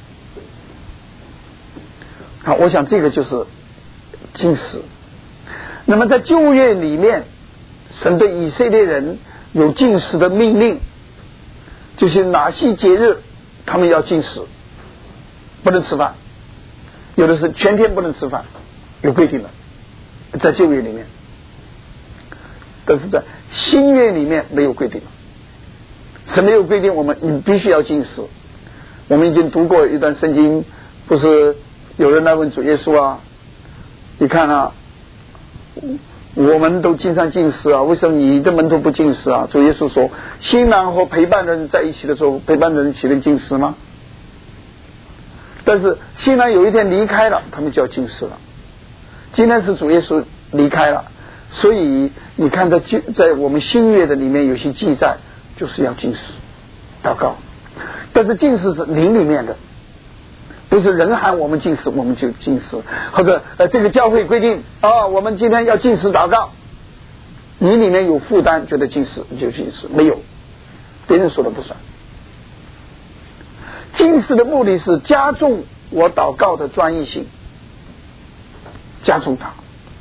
好，我想这个就是禁食。那么在旧约里面，神对以色列人有禁食的命令，就是哪些节日他们要禁食，不能吃饭，有的是全天不能吃饭，有规定的，在旧约里面。但是在新约里面没有规定，神没有规定我们你必须要禁食。我们已经读过一段圣经，不是有人来问主耶稣啊，你看啊，我们都经常禁食啊，为什么你的门徒不禁食啊？主耶稣说，新郎和陪伴的人在一起的时候，陪伴的人岂能禁食吗？但是新郎有一天离开了，他们就要禁食了。今天是主耶稣离开了，所以你看在在我们新约的里面有些记载，就是要禁食祷告。但是禁食是灵里面的，不是人喊我们禁食我们就禁食，或者呃这个教会规定啊、哦，我们今天要禁食祷告，你里面有负担觉得禁食你就禁食，没有，别人说的不算。禁食的目的是加重我祷告的专一性，加重它。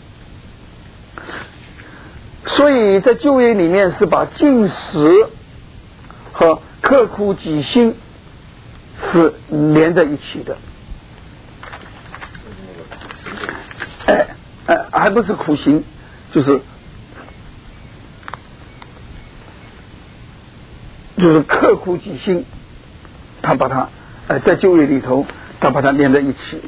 所以在旧约里面是把禁食和刻苦己心是连在一起的。哎哎，还不是苦行，就是就是刻苦己心，他把它呃在旧约里头，他把它连在一起。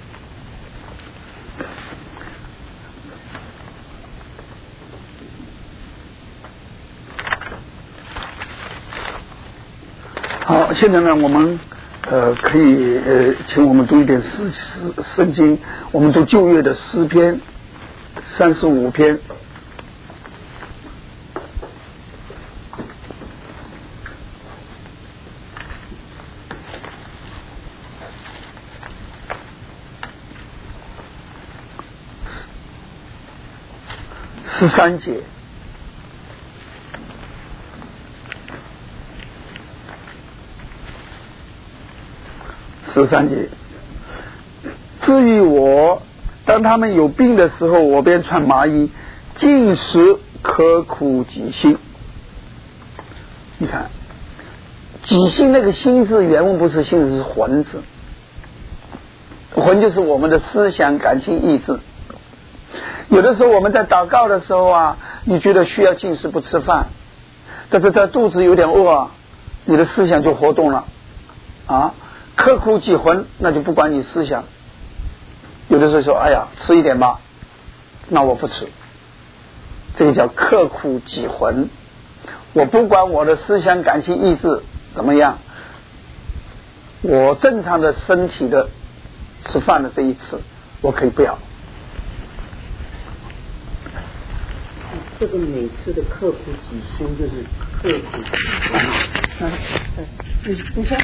好，现在呢，我们呃可以呃请我们读一点诗诗圣经，我们读旧约的诗篇三十五篇。十三节，十三节。至于我，当他们有病的时候，我便穿麻衣，禁食，刻苦己心。你看，己心那个心字原文不是心字，是魂字。魂就是我们的思想、感情、意志。有的时候我们在祷告的时候啊，你觉得需要禁食不吃饭，但是在肚子有点饿啊，你的思想就活动了啊，刻苦己魂，那就不管你思想。有的时候说，哎呀，吃一点吧，那我不吃，这个叫刻苦己魂。我不管我的思想、感情、意志怎么样，我正常的身体的吃饭的这一次，我可以不要。 这个每次的刻苦己心就是刻苦己魂。 嗯，你你说，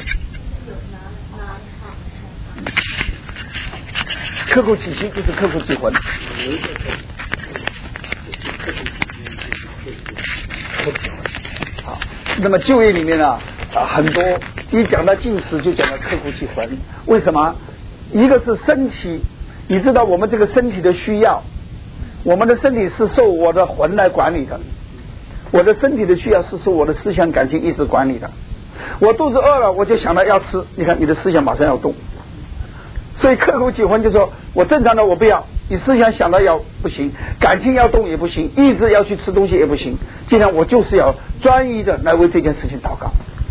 刻苦己心就是刻苦己魂。好，那么就业里面呢，啊，很多一讲到禁食就讲到刻苦己魂。为什么？一个是身体，你知道我们这个身体的需要。我们的身体是受我的魂来管理的，我的身体的需要是受我的思想、感情、意志管理的。我肚子饿了，我就想到要吃，你看你的思想马上要动。所以刻苦己魂就说，我正常的我不要， 你思想想到要不行，感情要动也不行，意志要去吃东西也不行。今天我就是要专一的来为这件事情祷告。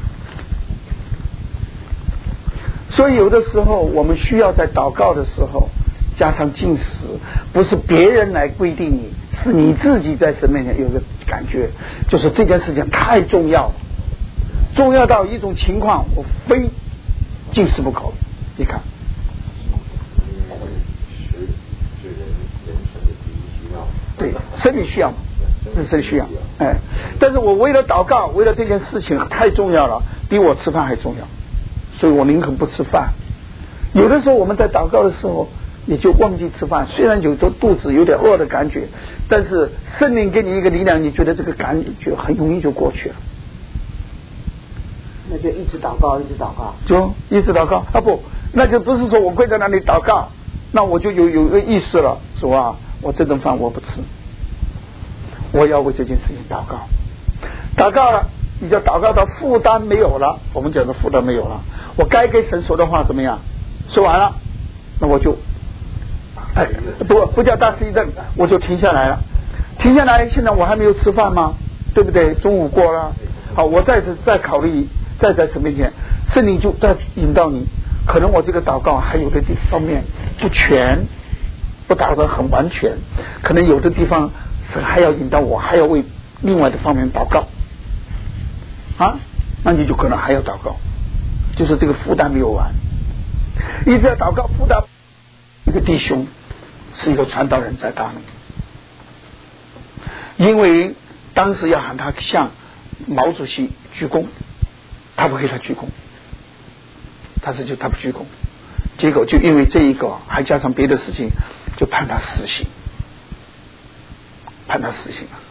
所以有的时候我们需要在祷告的时候加上禁食，不是别人来规定你，是你自己在神面前有个感觉，就是这件事情太重要了，重要到一种情况我非禁食不可。你看对，生理需要嘛，这是生理需要，哎，但是我为了祷告，为了这件事情太重要了，比我吃饭还重要，所以我宁可不吃饭。有的时候我们在祷告的时候也就忘记吃饭，虽然有的肚子有点饿的感觉，但是圣灵给你一个力量，你觉得这个感觉很容易就过去了。 那就一直祷告，一直祷告， 就一直祷告啊！不，那就不是说我跪在那里祷告，那我就有有一个意识了，主啊，我这顿饭我不吃，我要为这件事情祷告。祷告了，你就祷告到负担没有了，我们讲的负担没有了，我该给神说的话怎么样？说完了，那我就哎不不叫大吃一顿，我就停下来了。停下来，现在我还没有吃饭吗？对不对？中午过了，好，我再再考虑。再在神面前，圣灵就在引导你。可能我这个祷告还有的地方面不全，不祷得很完全，可能有的地方神还要引导我，还要为另外的方面祷告啊，那你就可能还要祷告，就是这个负担没有完，一直在祷告负担。一个弟兄是一个传道人在大陆，因为当时要喊他向毛主席鞠躬。他不给他鞠躬，他是就他不鞠躬，结果就因为这一个，还加上别的事情，就判他死刑，判他死刑了。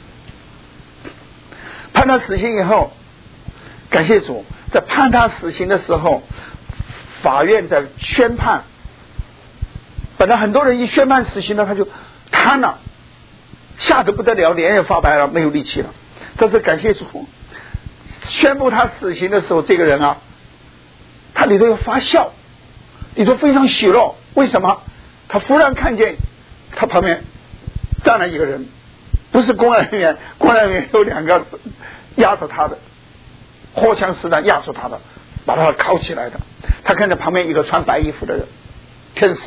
判他死刑以后，感谢主，在判他死刑的时候，法院在宣判，本来很多人一宣判死刑了，他就瘫了，吓得不得了，脸也发白了，没有力气了。但是感谢主。宣布他死刑的时候，这个人啊，他里头要发笑，里头非常喜乐。为什么？他忽然看见他旁边站了一个人，不是公安人员，公安人员有两个压着他的，荷枪实弹压住他的，把他铐起来的。他看见旁边一个穿白衣服的人，天使，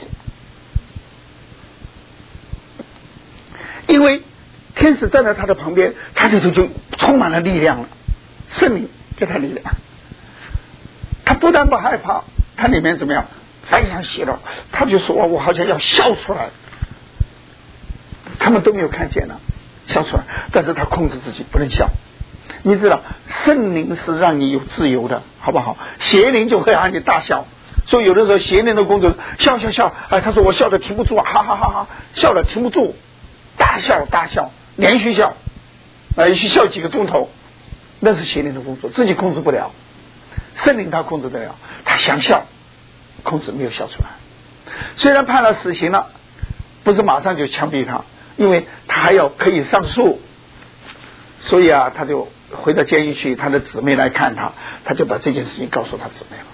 因为天使站在他的旁边，他里头就充满了力量了。圣灵给他力量，他不但不害怕，他里面怎么样非常喜乐，他就说我好像要笑出来，他们都没有看见了，笑出来，但是他控制自己不能笑。你知道圣灵是让你有自由的，好不好？邪灵就会让你大笑，所以有的时候邪灵的工作笑笑笑，哎，他说我笑得停不住啊，哈哈哈哈，笑得停不住，大笑大笑，连续笑，呃，去笑几个钟头。那是邪灵的工作，自己控制不了。圣灵他控制得了，他想笑，控制没有笑出来。虽然判了死刑了，不是马上就枪毙他，因为他还要可以上诉，所以啊，他就回到监狱去，他的姊妹来看他，他就把这件事情告诉他姊妹了。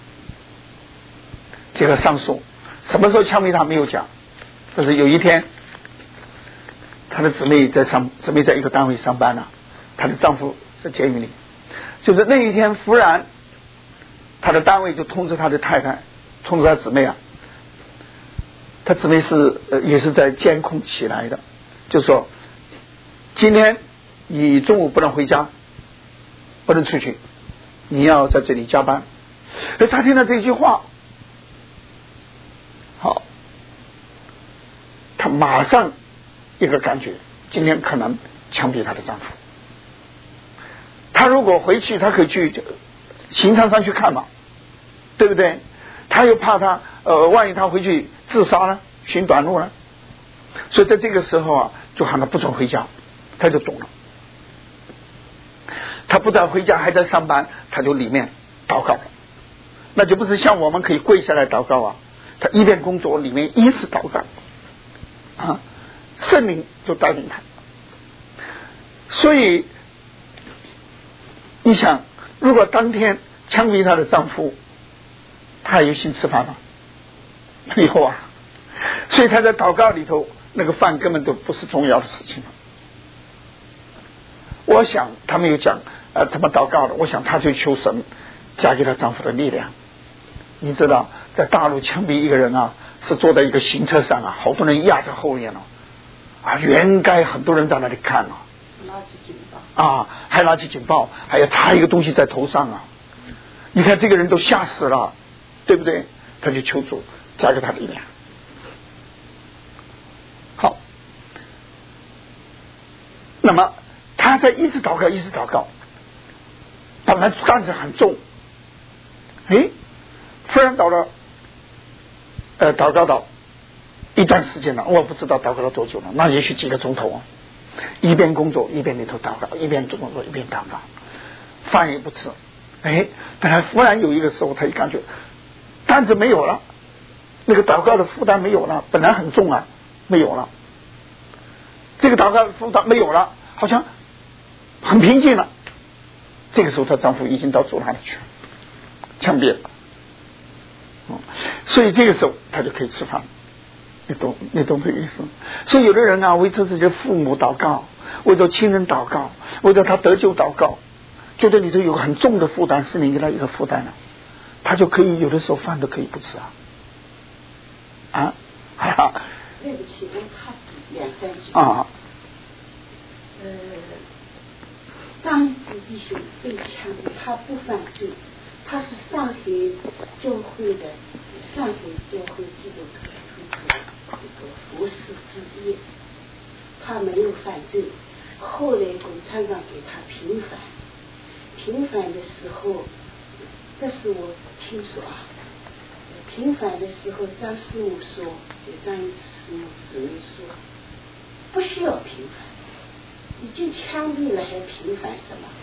结果上诉，什么时候枪毙他没有讲，但是有一天，他的姊妹在上，姊妹在一个单位上班了，她的丈夫在监狱里，就是那一天忽然他的单位就通知他的太太，通知他姊妹啊，他姊妹是呃也是在监控起来的，就说今天你中午不能回家，不能出去，你要在这里加班。而他听到这句话，好，他马上一个感觉，今天可能枪毙他的丈夫。他如果回去，他可以去刑场上去看嘛，对不对？他又怕他呃，万一他回去自杀呢，寻短路呢，所以在这个时候啊，就喊他不准回家，他就懂了。他不但回家，还在上班，他就里面祷告了，那就不是像我们可以跪下来祷告啊，他一边工作，里面一直祷告啊，圣灵就带领他。所以你想，如果当天枪毙她的丈夫，她还有心吃饭吗？没有啊。 所以他在祷告里头，那个饭根本都不是重要的事情了。我想他没有讲呃怎么祷告的，我想他就求神加给他丈夫的力量。你知道在大陆枪毙一个人啊，是坐在一个行车上啊，好多人压在后面了啊，原该很多人在那里看啊， 拿起警报啊，还拿起警报，还要插一个东西在头上啊。你看这个人都吓死了，对不对？他就求主加给他力量。好，那么他在一直祷告，一直祷告，本来担子很重，哎，忽然到了，呃，祷告到一段时间了，我不知道祷告了多久了，那也许几个钟头啊。一边工作一边里头祷告，一边工作一边祷告，饭也不吃。哎，但他忽然有一个时候，他一感觉担子没有了，那个祷告的负担没有了，本来很重啊，没有了。这个祷告负担没有了，好像很平静了。这个时候，她丈夫已经到主那里去了，枪毙了。嗯，所以这个时候他就可以吃饭。你懂你懂这个意思？所以有的人啊，为着自己的父母祷告，为着亲人祷告，为着他得救祷告，觉得里头有很重的负担，是你给他一个负担了，他就可以有的时候饭都可以不吃啊啊啊！ 对不起，我插两三句啊。 呃，张子弟兄被枪毙，他不犯罪，他是上海教会的上海教会基督徒这个这个服侍之一，他没有犯罪。后来共产党给他平反，平反的时候，这是我听说啊。平反的时候，张师母说，给张师母只能说，不需要平反，已经枪毙了还平反什么？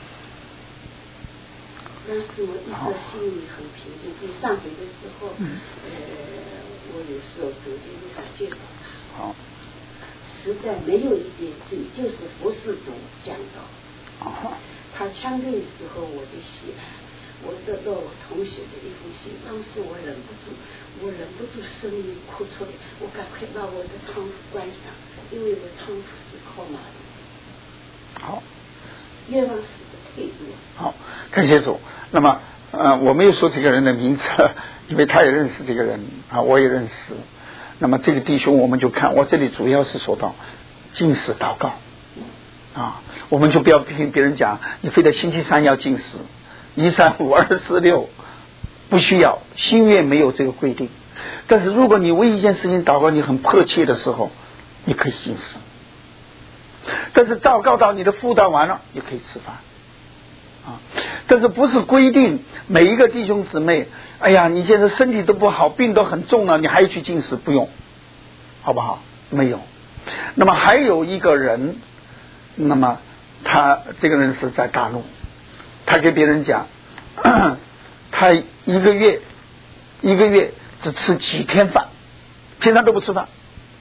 张师母一直心里很平静。在上海的时候，呃，我有时候走在路上见到他，实在没有一点罪，就是不是主讲道。他枪毙的时候，我就喜爱。我得到我同学的一封信，当时我忍不住，我忍不住声音哭出来，我赶快把我的窗户关上，因为我窗户是靠马路。 好， 冤枉死的太多。 好，感谢主。那么呃，我没有说这个人的名字，因为他也认识这个人啊，我也认识。那么这个弟兄，我们就看，我这里主要是说到禁食祷告啊，我们就不要听别人讲，你非得星期三要禁食。一三五二四六不需要，心愿没有这个规定。但是如果你为一件事情祷告，你很迫切的时候，你可以禁食。但是祷告到你的负担完了，也可以吃饭啊。但是不是规定每一个弟兄姊妹，哎呀，你现在身体都不好，病都很重了，你还去禁食？不用，好不好？没有。那么还有一个人，那么他这个人是在大陆。他给别人讲，他一个月一个月只吃几天饭，平常都不吃饭。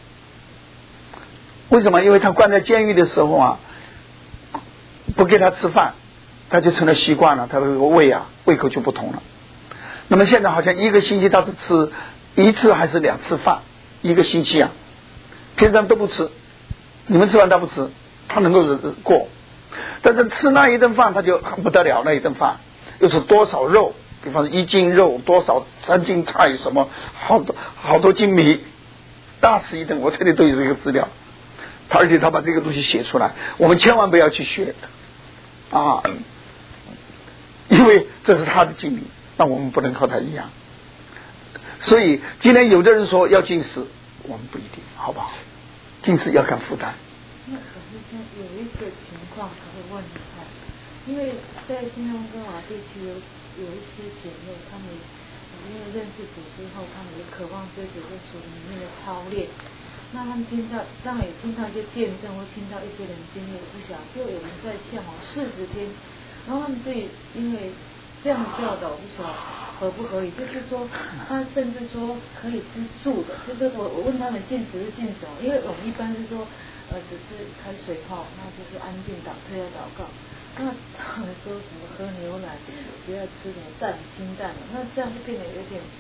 为什么？因为他关在监狱的时候啊，不给他吃饭，他就成了习惯了，他的胃啊胃口就不同了。那么现在好像一个星期他是吃一次还是两次饭，一个星期啊，平常都不吃。你们吃饭他不吃，他能够过。但是吃那一顿饭他就很不得了，那一顿饭又是多少肉，比方说一斤肉，多少三斤菜，什么好多好多斤米，大吃一顿。我这里都有这个资料，他而且他把这个东西写出来，我们千万不要去学啊，因为这是他的经历，那我们不能和他一样。所以今天有的人说要禁食，我们不一定，好不好？禁食要看负担。 那可是现有一个情况可以问一下，因为在新东跟瓦地区有有一些姐妹，她们因为认识主之后，她们也渴望追求这属灵里面的操练。那他们听到，当然也听到一些见证，或听到一些人经历，不晓得就有人在向往四十天，然后他们对因为这样的教导不晓得合不合理，就是说他甚至说可以吃素的，就是我我问他们禁食是禁什么，因为我们一般是说。呃，只是开水泡，那就是安静祷退要祷告。那他们说什么喝牛奶，不要吃什么蛋清淡的，那这样就变得有点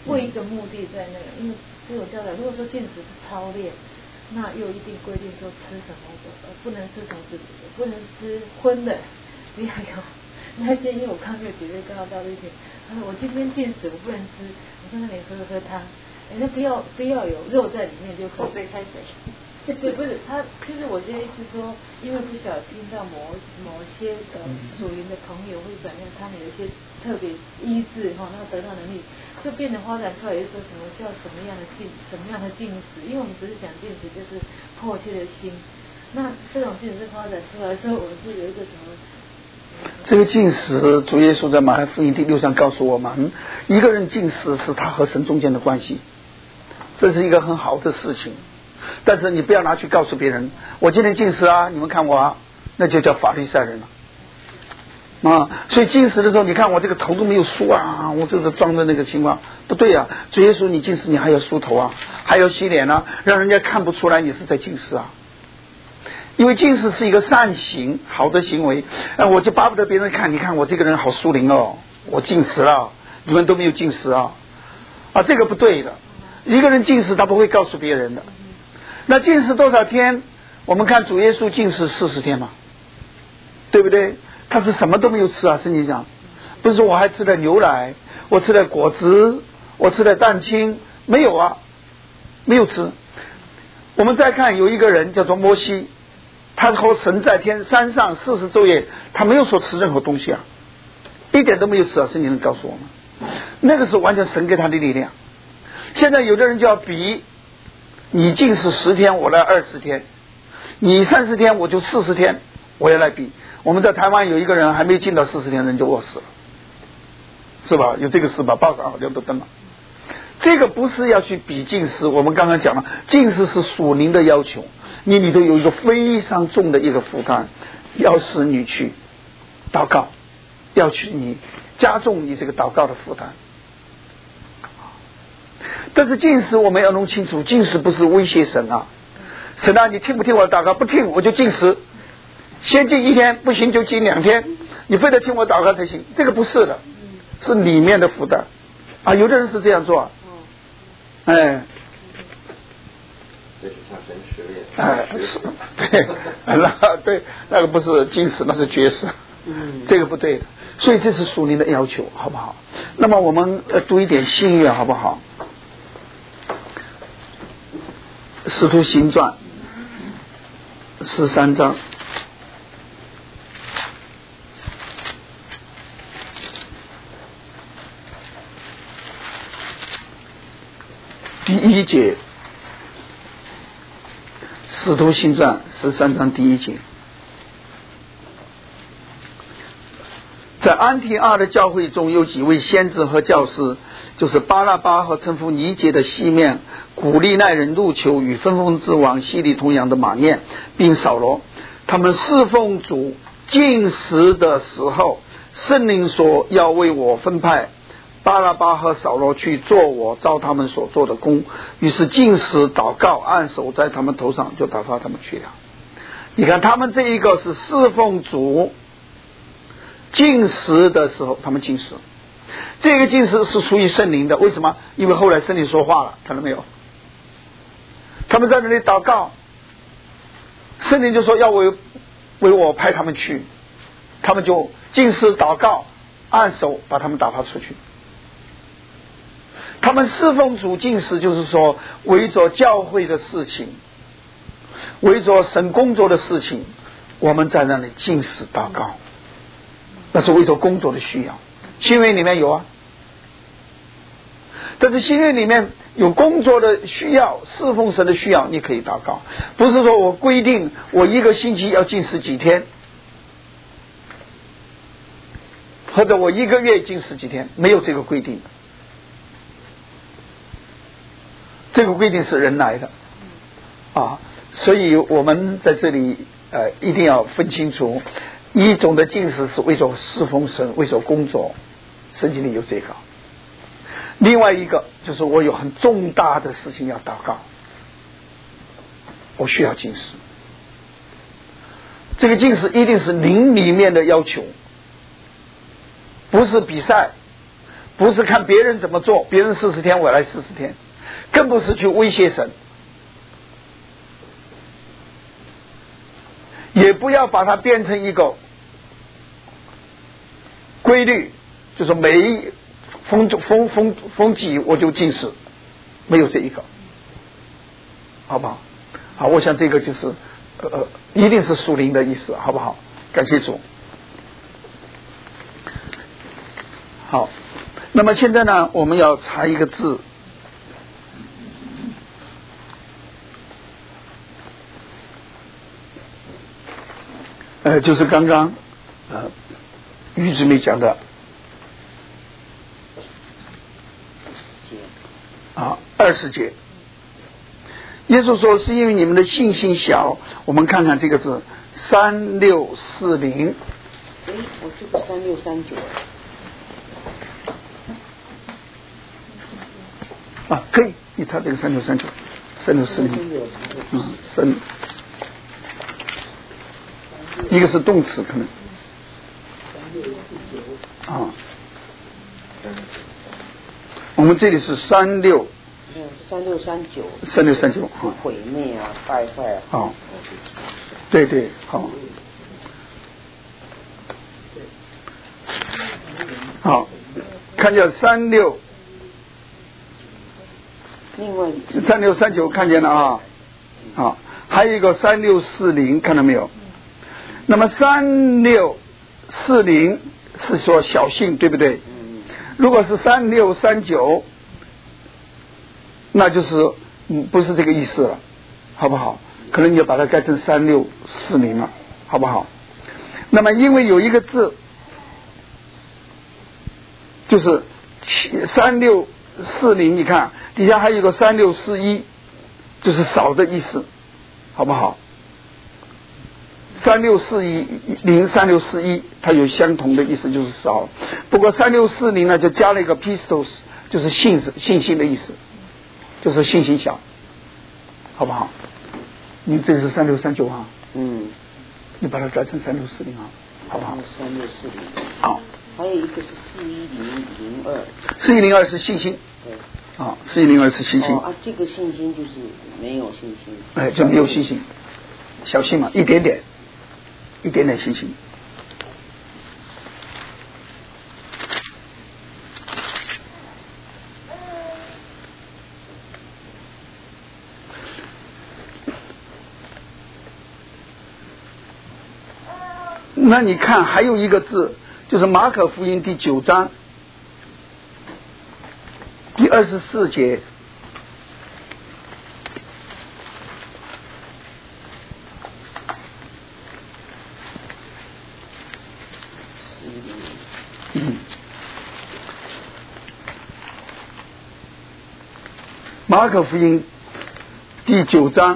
为一个目的在那个，因为这种教导，如果说禁食是操练，那又一定规定说吃什么的，呃，不能吃什么的，不能吃荤的，不要有。那天因为我看那个姐妹刚好到那天，她说我今天禁食，我不能吃，我说那你喝喝汤，哎，那不要不要有肉在里面就可以。 水开水。 对，不是他，其实我的意思说，因为不晓得听到某某些呃属灵的朋友会怎样，他们有一些特别医治哈，那得到能力，就变得发展出来，就说什么叫什么样的禁，什么样的禁食，因为我们只是讲禁食就是迫切的心，那这种禁食发展出来的时候，我们是有一个什么？ 这个禁食，主耶稣在马太福音第六章告诉我们，一个人禁食是他和神中间的关系，这是一个很好的事情。但是你不要拿去告诉别人，我今天禁食啊，你们看我啊，那就叫法利赛人了啊。所以禁食的时候，你看我这个头都没有梳啊，我这个装的那个情况不对啊。主耶稣，你禁食你还要梳头啊，还要洗脸啊，让人家看不出来你是在禁食啊。因为禁食是一个善行，好的行为，呃、我就巴不得别人看，你看我这个人好疏灵哦，我禁食了，你们都没有禁食啊，啊，这个不对的。一个人禁食，他不会告诉别人的。那禁食多少天？我们看主耶稣禁食四十天嘛，对不对？他是什么都没有吃啊，圣经讲，不是说我还吃了牛奶，我吃了果子，我吃了蛋清，没有啊，没有吃。我们再看有一个人叫做摩西，他和神在天山上四十昼夜，他没有说吃任何东西啊，一点都没有吃啊，圣经能告诉我们，那个是完全神给他的力量。现在有的人就要比，你禁食十天，我来二十天，你三十天，我就四十天，我也来比。我们在台湾有一个人还没进到四十天，人就饿死了，是吧？有这个事吧？报上好像都登了。这个不是要去比禁食，我们刚刚讲了，禁食是属灵的要求，你里头有一个非常重的一个负担，要使你去祷告，要去你加重你这个祷告的负担。但是禁食我们要弄清楚，禁食不是威胁神啊，神啊，你听不听我祷告？不听我就禁食，先禁一天，不行就禁两天，你非得听我祷告才行，这个不是的，是里面的负担啊。有的人是这样做啊，哎， 这是向神实验， 哎是，对，那对那个不是禁食，那是绝食，这个不对的。所以这是属灵的要求，好不好？那么我们呃读一点新约，好不好？使徒行传十三章第一节，使徒行传十三章第一节，在安提阿的教会中有几位先知和教师，就是巴拉巴和称呼尼结的西面，古利奈人路求与分封之王希利同样的马念，并扫罗。他们侍奉主禁食的时候，圣灵说要为我分派巴拉巴和扫罗去做我照他们所做的工，于是禁食祷告，按手在他们头上，就打发他们去了。你看他们这一个是侍奉主禁食的时候，他们禁食，这个禁食是属于圣灵的。为什么？因为后来圣灵说话了，看到没有？他们在那里祷告，圣灵就说要为为我派他们去，他们就禁食祷告，按手把他们打发出去。他们侍奉主禁食，就是说为着教会的事情，为着神工作的事情，我们在那里禁食祷告，那是为着工作的需要。新约里面有啊，但是新约里面有工作的需要，侍奉神的需要，你可以祷告，不是说我规定我一个星期要禁食几天，或者我一个月禁食几天，没有这个规定的。这个规定是人来的啊，所以我们在这里呃一定要分清楚，一种的禁食是为着侍奉神，为着工作，圣经里有这个。另外一个就是我有很重大的事情要祷告，我需要禁食。这个禁食一定是灵里面的要求，不是比赛， 不是看别人怎么做，别人四十天我来四十天，更不是去威胁神，也不要把它变成一个规律，就是每一逢逢逢逢几我就禁食，没有这一个，好不好？好，我想这个就是呃，一定是属灵的意思，好不好？感谢主。好，那么现在呢，我们要查一个字，呃，就是刚刚呃于志梅讲的啊，二十节。耶稣说是因为你们的信心小。我们看看这个字三六四零。 哎，我这个三六三九。 啊，可以，你查这个三六三九，三六四零。嗯，三。一个是动词，可能。啊。我们这里是三六。 嗯，三六三九， 三六三九， 毁灭啊，败坏啊。 好，对对，好，好，看见三六， 另外三六三九看见了啊，好，还有一个三六四零，看到没有？那么三六四零是说小姓，对不对？如果是三六三九。那就是嗯，不是这个意思了，好不好？可能你要把它改成三六四零了，好不好？那么因为有一个字，就是三六四零，你看底下还有一个三六四一，就是少的意思，好不好？三六四一零三六四一，它有相同的意思，就是少。不过三六四零呢，就加了一个 pistos， 就是信信心的意思。就是信心小，好不好？你这个是三六三九啊，嗯，你把它改成三六四零啊，好不好？ 三六四零， 好。 还有一个是四一零零二， 四一零二是信心， 对， 啊，四一零二是信心。 哦啊，这个信心就是没有信心， 哎，就没有信心，小信嘛，一点点，一点点信心。那你看还有一个字，就是马可福音第九章第二十四节，嗯，马可福音第九章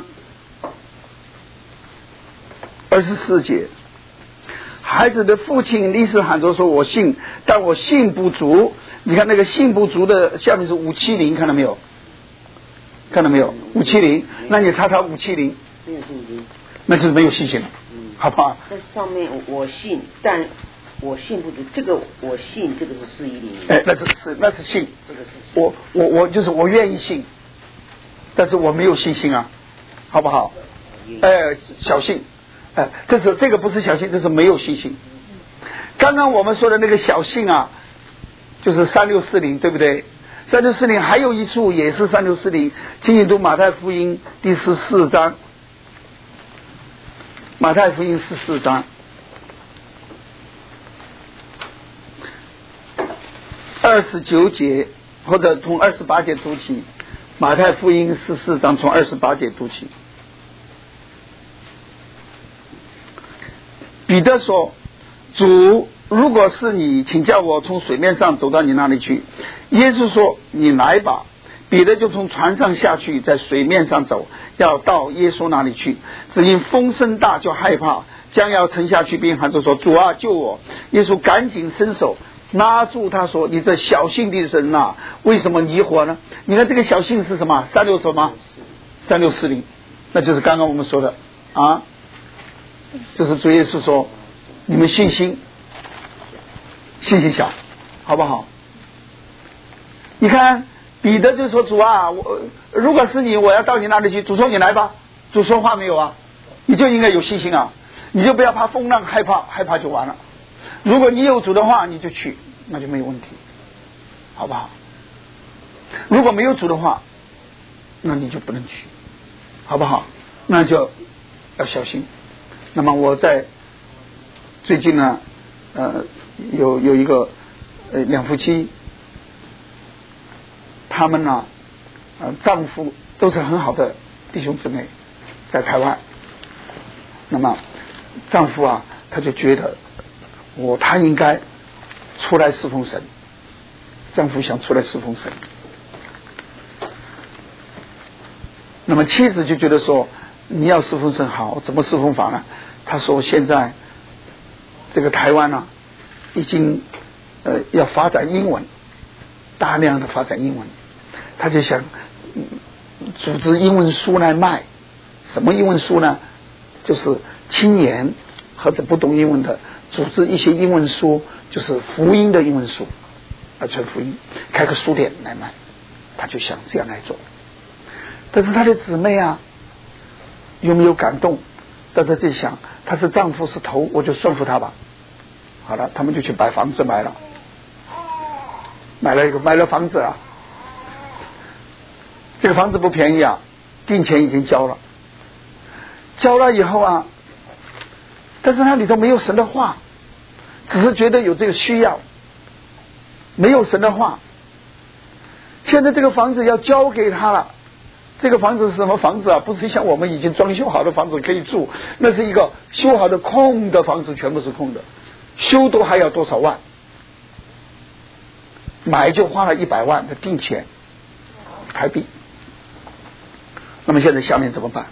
二十四节。孩子的父亲立时喊着说：“我信，但我信不足。”你看那个信不足的下面是五七零，看到没有？看到没有？五七零，那你查查五七零， 没有信心， 那就是没有信心了，嗯，好不好？ 那上面我信，但我信不足，这个我信，这个是四一零。 哎，那是是那是信， 这个是我我我就是我愿意信，但是我没有信心啊，好不好？哎，小信。哎，这是这个不是小信，这是没有信心。刚刚我们说的那个小信啊，就是三六四零，对不对？三六四零还有一处也是三六四零，请你读马太福音第十四章，马太福音十四章二十九节，或者从二十八节读起。马太福音十四章从二十八节读起。彼得说：“主，如果是你，请叫我从水面上走到你那里去。”耶稣说：“你来吧。”彼得就从船上下去，在水面上走，要到耶稣那里去。只因风声大，就害怕，将要沉下去，并喊着说：“主啊，救我！”耶稣赶紧伸手拉住他说：“你这小信的人呐、啊，为什么疑惑呢？”你看这个小信是什么？三六什么？三六四零，那就是刚刚我们说的啊。就是主耶稣说，你们信心信心小，好不好？ 你看彼得就说主啊，我如果是你，我要到你那里去。主说你来吧。主说话没有啊？你就应该有信心啊，你就不要怕风浪，害怕害怕就完了。如果你有主的话，你就去，那就没有问题，好不好？如果没有主的话，那你就不能去，好不好？那就要小心。那么我在最近呢，呃，有有一个呃两夫妻，他们呢，呃，丈夫都是很好的弟兄姊妹，在台湾。那么丈夫啊，他就觉得我他应该出来侍奉神，丈夫想出来侍奉神。那么妻子就觉得说，你要侍奉神好，怎么侍奉法呢？他说现在这个台湾呢、啊，已经呃要发展英文，大量的发展英文，他就想、嗯、组织英文书来卖。什么英文书呢？就是青年或者不懂英文的，组织一些英文书，就是福音的英文书，啊，传福音，开个书店来卖。他就想这样来做。但是他的姊妹啊，有没有感动？但是在想，他是丈夫是头，我就顺服他吧。好了，他们就去买房子买了，买了一个买了房子啊。这个房子不便宜啊，定钱已经交了，交了以后啊，但是那里头没有神的话，只是觉得有这个需要，没有神的话。现在这个房子要交给他了。这个房子是什么房子啊？不是像我们已经装修好的房子可以住，那是一个修好的空的房子，全部是空的，修都还要多少万，买就花了一百万的定钱台币。那么现在下面怎么办？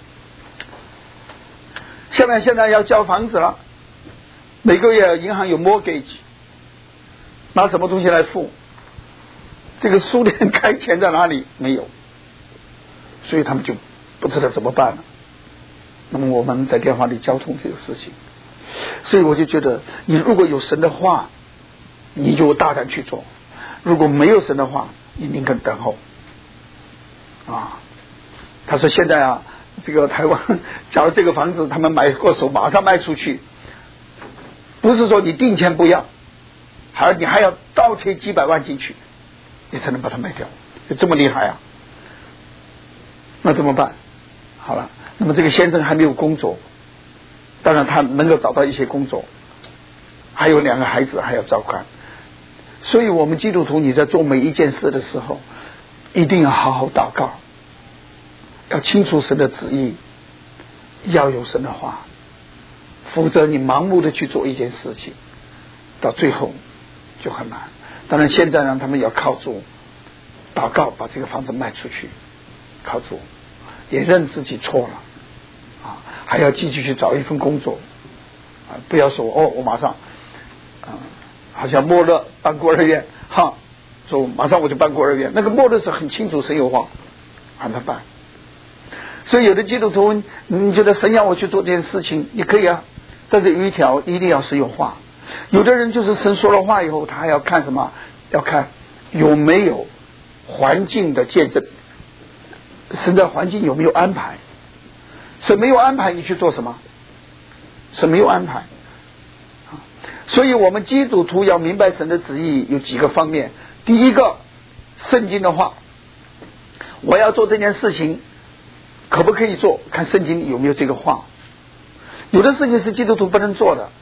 下面现在要交房子了，每个月银行有 mortgage， 拿什么东西来付？这个书店开钱在哪里？没有。所以他们就不知道怎么办了。那么我们在电话里交通这个事情，所以我就觉得，你如果有神的话，你就大胆去做；如果没有神的话，你宁可等候。啊，他说现在啊，这个台湾，假如这个房子他们买过手，马上卖出去，不是说你定钱不要，还你还要倒贴几百万进去，你才能把它卖掉，就这么厉害啊！那怎么办？好了，那么这个先生还没有工作，当然他能够找到一些工作，还有两个孩子还要照看，所以我们基督徒你在做每一件事的时候，一定要好好祷告，要清楚神的旨意，要有神的话，否则你盲目的去做一件事情，到最后就很难。当然现在呢，他们要靠主祷告把这个房子卖出去，靠主也认自己错了啊，还要继续去找一份工作啊，不要说哦，我马上啊，好像末日办孤儿院哈，说马上我就办孤儿院，那个末日是很清楚神有话让他办。所以有的基督徒，你觉得神要我去做这件事情，也可以啊，但是有一条一定要神有话。有的人就是神说了话以后，他还要看什么？要看有没有环境的见证。神的环境有没有安排？神没有安排你去做什么？神没有安排。所以我们基督徒要明白神的旨意有几个方面。第一个，圣经的话，我要做这件事情可不可以做，看圣经里有没有这个话。有的事情是基督徒不能做的。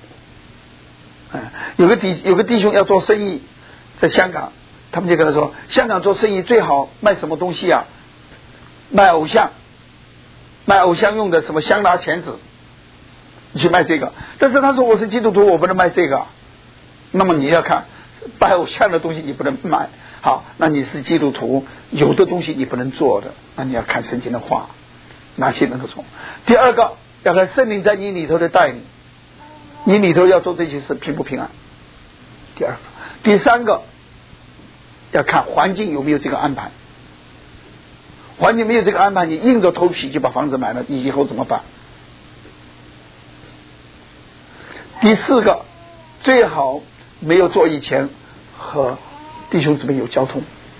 有个弟有个弟兄要做生意，在香港，他们就跟他说，香港做生意最好卖什么东西啊？卖偶像，卖偶像用的什么香拿钳子，你去卖这个。但是他说我是基督徒，我不能卖这个。那么你要看拜偶像的东西你不能卖，好，那你是基督徒，有的东西你不能做的，那你要看圣经的话，哪些能够做。第二个，要看圣灵在你里头的带领，你里头要做这些事平不平安。第二个，第三个，要看环境有没有这个安排。环境没有这个安排，你硬着头皮就把房子买了，你以后怎么办？第四个，最好没有做以前和弟兄姊妹有交通，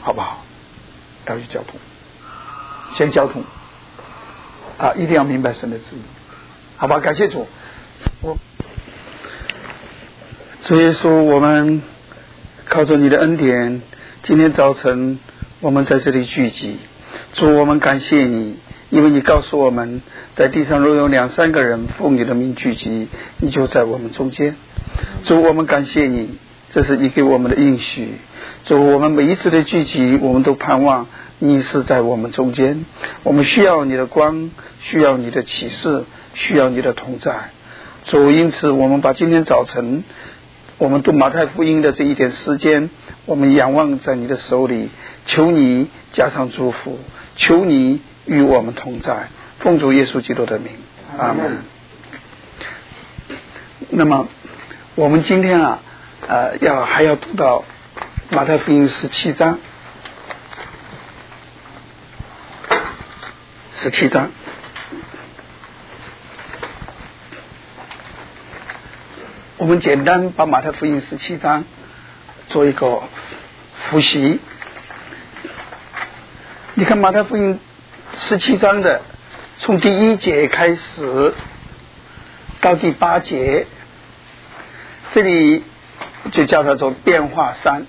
好不好？要去交通，先交通啊！一定要明白神的旨意，好吧？感谢主，我主耶稣，我们靠着你的恩典，今天早晨我们在这里聚集。主，我们感谢你，因为你告诉我们，在地上若有两三个人奉你的名聚集，你就在我们中间。主，我们感谢你，这是你给我们的应许。主，我们每一次的聚集，我们都盼望你是在我们中间。我们需要你的光，需要你的启示，需要你的同在。主，因此我们把今天早晨我们读马太福音的这一点时间，我们仰望在你的手里，求你加上祝福，求你与我们同在，奉主耶稣基督的名，阿们。那么我们今天啊，呃，要还要读到马太福音十七章，十七章。我们简单把马太福音十七章做一个复习。你看马太福音十七章的，从第一节开始到第八节，这里就叫它做变化山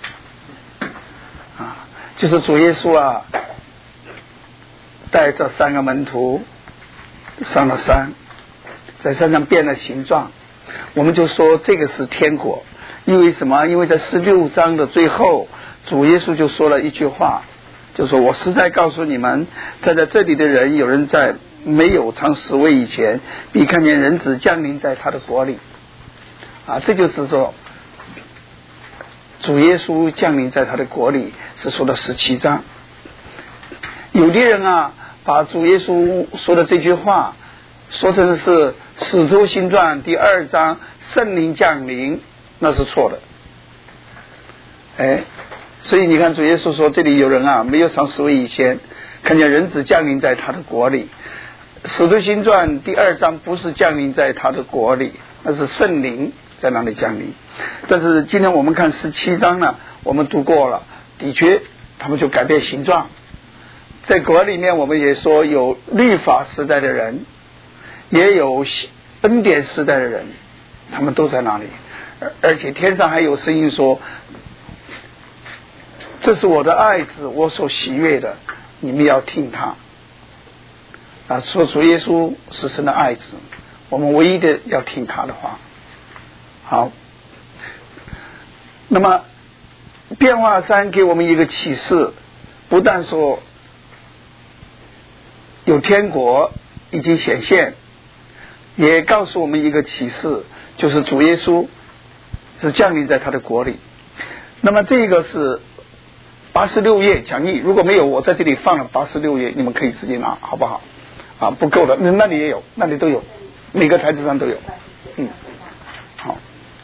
啊，就是主耶稣啊带着三个门徒上了山，在山上变了形状。我们就说这个是天国，因为什么？因为在十六章的最后，主耶稣就说了一句话，就说我实在告诉你们，站在这里的人，有人在没有尝死味以前，必看见人子降临在他的国里。啊，这就是说主耶稣降临在他的国里，是说的十七章。有的人啊，把主耶稣说的这句话说成是使徒行传第二章圣灵降临，那是错的。哎，所以你看主耶稣说，这里有人啊没有尝死味以前，看见人子降临在他的国里。使徒行传第二章不是降临在他的国里，那是圣灵在那里降临。但是今天我们看十七章呢，我们读过了，的确他们就改变形状。在国里面我们也说有律法时代的人，也有恩典时代的人，他们都在那里。而且天上还有声音说，这是我的爱子，我所喜悦的，你们要听他。啊，说主耶稣是神的爱子，我们唯一的要听他的话。好，那么变化山给我们一个启示，不但说有天国已经显现，也告诉我们一个启示，就是主耶稣是降临在他的国里。那么这个是八十六页讲义，如果没有，我在这里放了八十六页，你们可以自己拿，好不好？啊，不够的，那里也有，那里都有，每个台子上都有。嗯，好，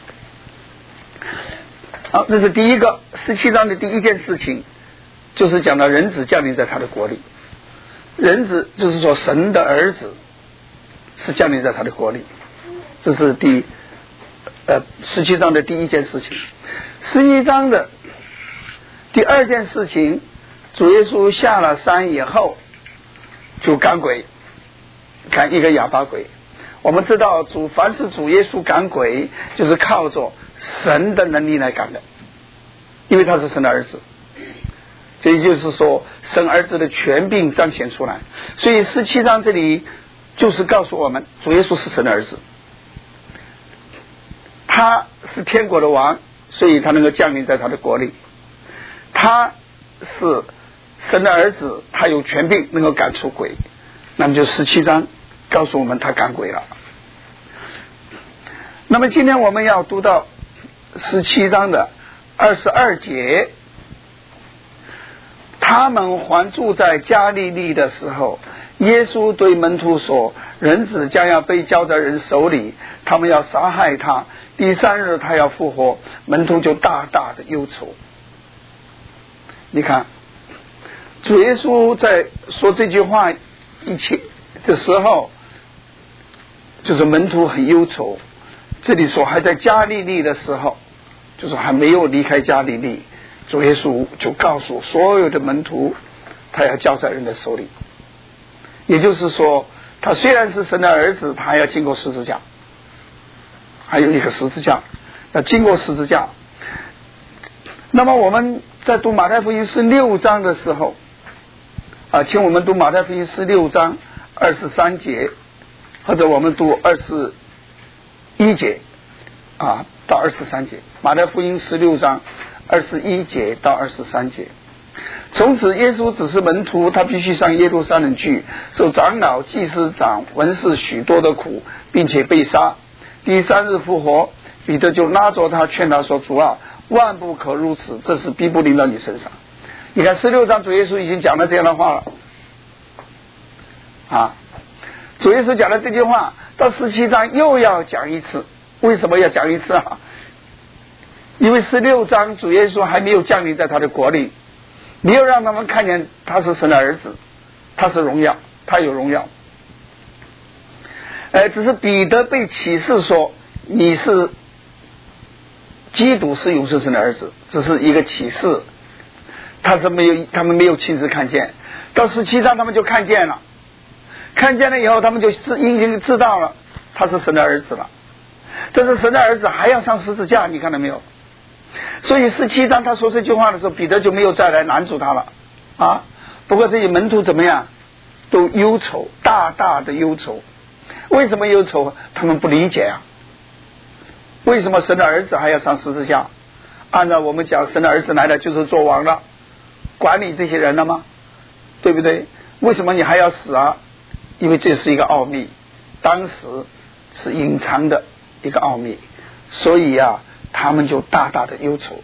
好，这是第一个十七章的第一件事情，就是讲到人子降临在他的国里。人子就是说神的儿子是降临在他的国里，这是第呃十七章的第一件事情。十一章的第二件事情，主耶稣下了山以后就赶鬼，赶一个哑巴鬼。我们知道主凡是主耶稣赶鬼，就是靠着神的能力来赶的，因为他是神的儿子。这也就是说神儿子的权柄彰显出来。所以十七章这里就是告诉我们，主耶稣是神的儿子，他是天国的王，所以他能够降临在他的国里。他是神的儿子，他有权柄能够赶出鬼，那么就十七章告诉我们他赶鬼了。那么今天我们要读到十七章的二十二节，他们还住在加利利的时候，耶稣对门徒说，人子将要被交在人手里，他们要杀害他，第三日他要复活。门徒就大大的忧愁。你看主耶稣在说这句话一切的时候，就是门徒很忧愁。这里说还在加利利的时候，就是还没有离开加利利， 主耶稣就告诉所有的门徒，他要交在人的手里。也就是说，他虽然是神的儿子，他还要经过十字架，还有一个十字架，要经过十字架。那么我们在读马太福音十六章的时候啊，请我们读马太福音十六章二十三节，或者我们读二十一节啊到二十三节。马太福音十六章二十一节到二十三节。从此耶稣只是门徒，他必须上耶路撒冷去，受长老、祭司长、文士许多的苦，并且被杀。第三日复活，彼得就拉着他，劝他说：主啊，万不可如此，这事必不临到你身上。你看十六章主耶稣已经讲了这样的话了啊，主耶稣讲了这句话，到十七章又要讲一次。为什么要讲一次啊？因为十六章主耶稣还没有降临在他的国里，没有让他们看见他是神的儿子，他是荣耀，他有荣耀。呃，只是彼得被启示说你是基督，是永生神的儿子，这是一个启示，他是没有，他们没有亲自看见。到十七章他们就看见了，看见了以后他们就知已经知道了他是神的儿子了。这是神的儿子还要上十字架，你看到没有？所以十七章他说这句话的时候，彼得就没有再来拦住他了啊。不过这些门徒怎么样，都忧愁，大大的忧愁。为什么忧愁？他们不理解啊，为什么神的儿子还要上十字架？按照我们讲，神的儿子来了就是做王了，管理这些人了吗？对不对？为什么你还要死啊？因为这是一个奥秘，当时是隐藏的一个奥秘，所以啊他们就大大的忧愁。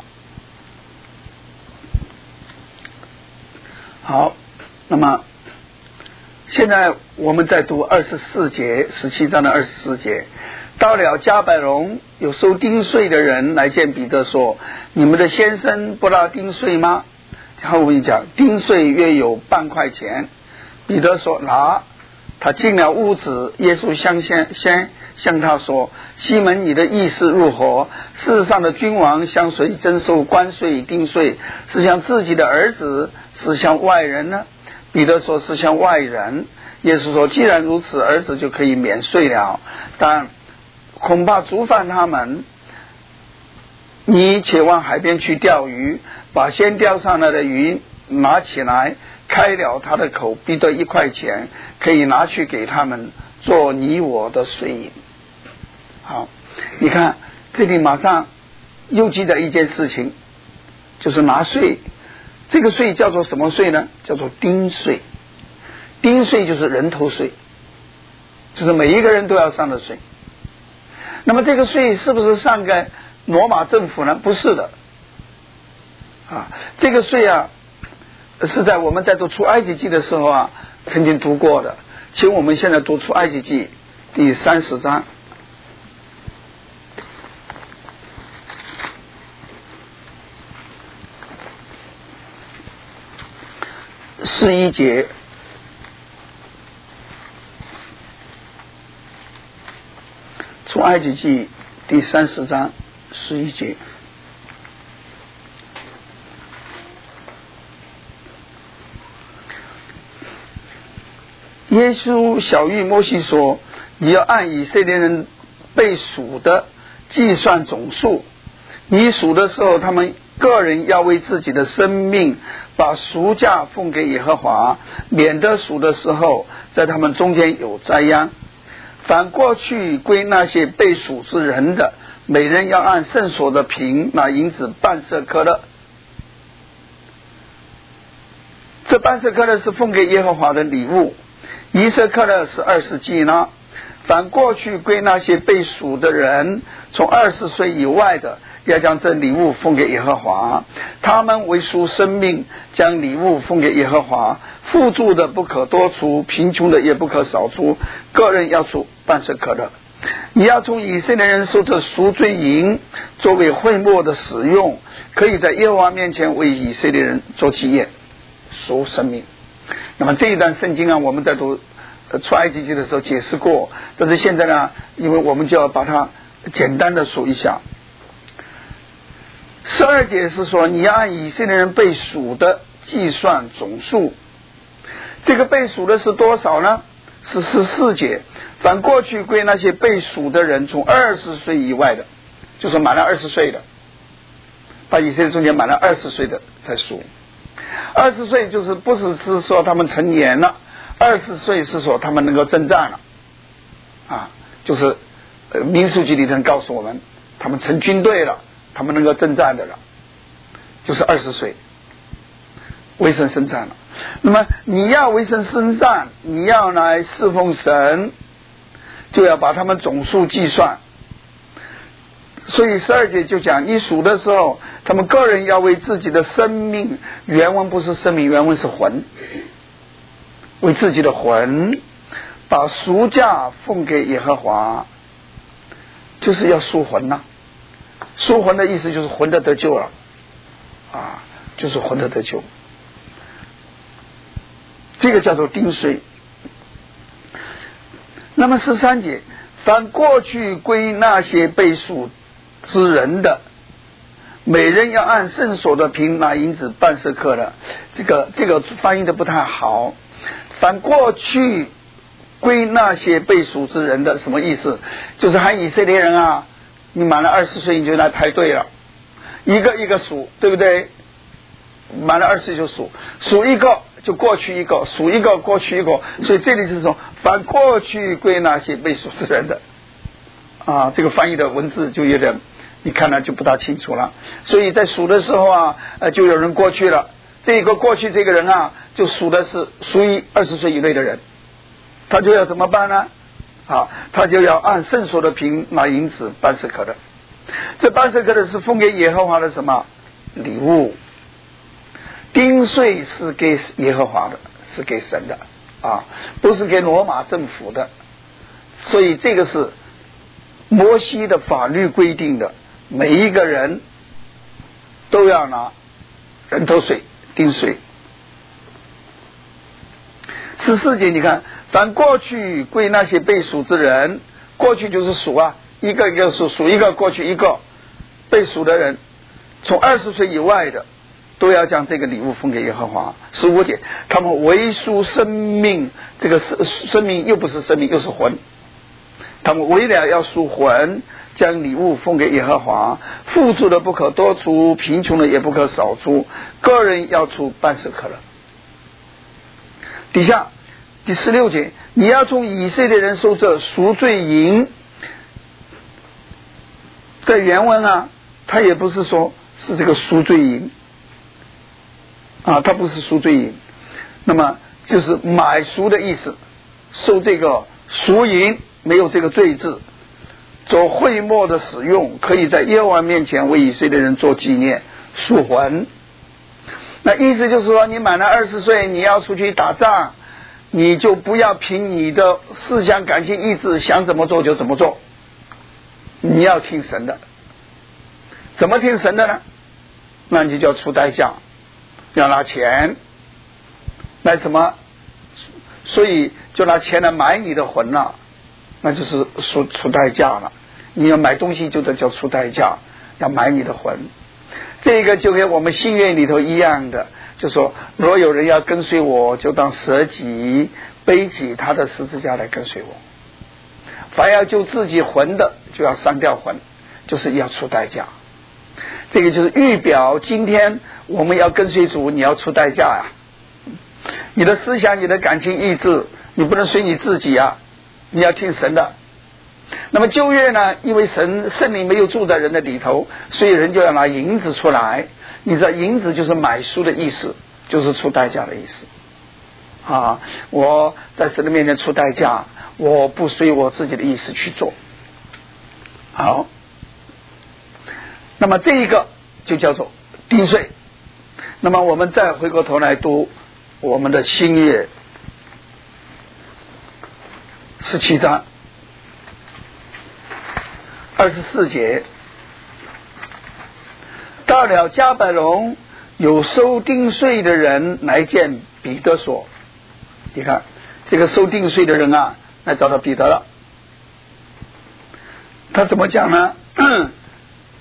好，那么现在我们在读二十四节，十七章的二十四节。到了迦百农，有收丁税的人来见彼得说：你们的先生不纳丁税吗？然后我跟你讲，丁税约有半块钱。彼得说拿。他进了屋子，耶稣向先先向他说：西门，你的意思如何？世上的君王向谁征收关税丁税？是向自己的儿子，是向外人呢？彼得说是向外人。耶稣说：既然如此，儿子就可以免税了，但恐怕触犯他们。你且往海边去钓鱼，把先钓上来的鱼拿起来，开了他的口，必得一块钱，可以拿去给他们做你我的税银。好，你看这里马上又记载一件事情，就是拿税。这个税叫做什么税呢？叫做丁税。丁税就是人头税，就是每一个人都要上的税。那么这个税是不是上给罗马政府呢？不是的啊，这个税啊是在我们在读出埃及记的时候啊曾经读过的，请我们现在读出埃及记第三十章十一节。出埃及记第三十章十一节。耶稣晓谕摩西说：你要按以色列人被数的计算总数，你数的时候，他们个人要为自己的生命把赎价奉给耶和华，免得数的时候在他们中间有灾殃。反过去归那些被数之人的，每人要按圣所的平拿银子半舍客勒。这半舍客勒是奉给耶和华的礼物，一舍客勒是二十基拿。反过去归那些被数的人，从二十岁以外的，要将这礼物奉给耶和华。他们为赎生命，将礼物奉给耶和华。富足的不可多出，贫穷的也不可少出，个人要出半舍客勒。你要从以色列人收这赎罪银，作为会末的使用，可以在耶和华面前为以色列人做祭业，赎生命。那么这一段圣经啊，我们在读出埃及记的时候解释过，但是现在呢，因为我们就要把它简单的数一下。 十二节是说你要按以色列人被数的计算总数，这个被数的是多少呢？是十四节，反过去归那些被数的人，从二十岁以外的，就是满了二十岁的，把以色列中间满了二十岁的才数。二十岁就是不是是说他们成年了，二十岁是说他们能够征战了啊，就是呃民数记里头告诉我们，他们成军队了，他们能够征战的了，就是二十岁为神征战了。那么你要为神征战，你要来侍奉神，就要把他们总数计算。所以十二节就讲，你数的时候，他们个人要为自己的生命，原文不是生命，原文是魂，为自己的魂把赎价奉给耶和华，就是要赎魂呐、啊。赎魂的意思就是魂的得救了啊，就是魂的得救，这个叫做定税。那么十三节，凡过去归那些被赎之人的，每人要按圣所的凭拿银子半舍客的，这个这个翻译的不太好。凡过去归那些被赎之人的，什么意思？就是喊以色列人啊，你满了二十岁你就来排队了，一个一个数，对不对？满了二十岁就数，数一个就过去一个，数一个过去一个，所以这里是说凡过去归那些被赎之人的啊，这个翻译的文字就有点你看了就不大清楚了。所以在数的时候啊，呃，就有人过去了，这个过去这个人啊，就数的是属于二十岁以内的人，他就要怎么办呢？啊，他就要按圣所的凭拿银子半舍客的，这半舍客的是奉给耶和华的什么礼物？丁税是给耶和华的，是给神的啊，不是给罗马政府的。所以这个是摩西的法律规定的，每一个人都要拿人头税、丁税。十四节你看，凡过去归那些被赎之人，过去就是数啊，一个一个数，数一个过去一个，被赎的人从二十岁以外的都要将这个礼物奉给耶和华。十五节，他们为赎生命，这个生命又不是生命，又是魂，他们为了要赎魂，将礼物奉给耶和华，富足的不可多出，贫穷的也不可少出，个人要出半舍客了。底下第十六节，你要从以色列人收这赎罪银，在原文啊，他也不是说是这个赎罪银啊，它不是赎罪银，那么就是买赎的意思，收这个赎银，没有这个罪字，做会末的使用，可以在耶和华面前为以色列人做纪念，赎魂。那意思就是说，你满了二十岁，你要出去打仗，你就不要凭你的思想、感情、意志想怎么做就怎么做，你要听神的。怎么听神的呢？那你就要出代价，要拿钱来怎么？所以就拿钱来买你的魂了，那就是出出代价了。你要买东西就得叫出代价，要买你的魂。这个就跟我们信愿里头一样的，就说若有人要跟随我，就当舍己背起他的十字架来跟随我。凡要救自己魂的，就要删掉魂，就是要出代价。这个就是预表今天我们要跟随主，你要出代价呀、啊。你的思想、你的感情、意志，你不能随你自己啊，你要听神的。那么旧约呢，因为神圣灵没有住在人的里头，所以人就要拿银子出来。你知道银子就是买赎的意思，就是出代价的意思啊！我在神的面前出代价，我不随我自己的意思去做。好，那么这一个就叫做定税。那么我们再回过头来读我们的新约十七章二十四节，到了迦百农，有收定税的人来见彼得说，你看这个收定税的人啊，来找到彼得了。他怎么讲呢？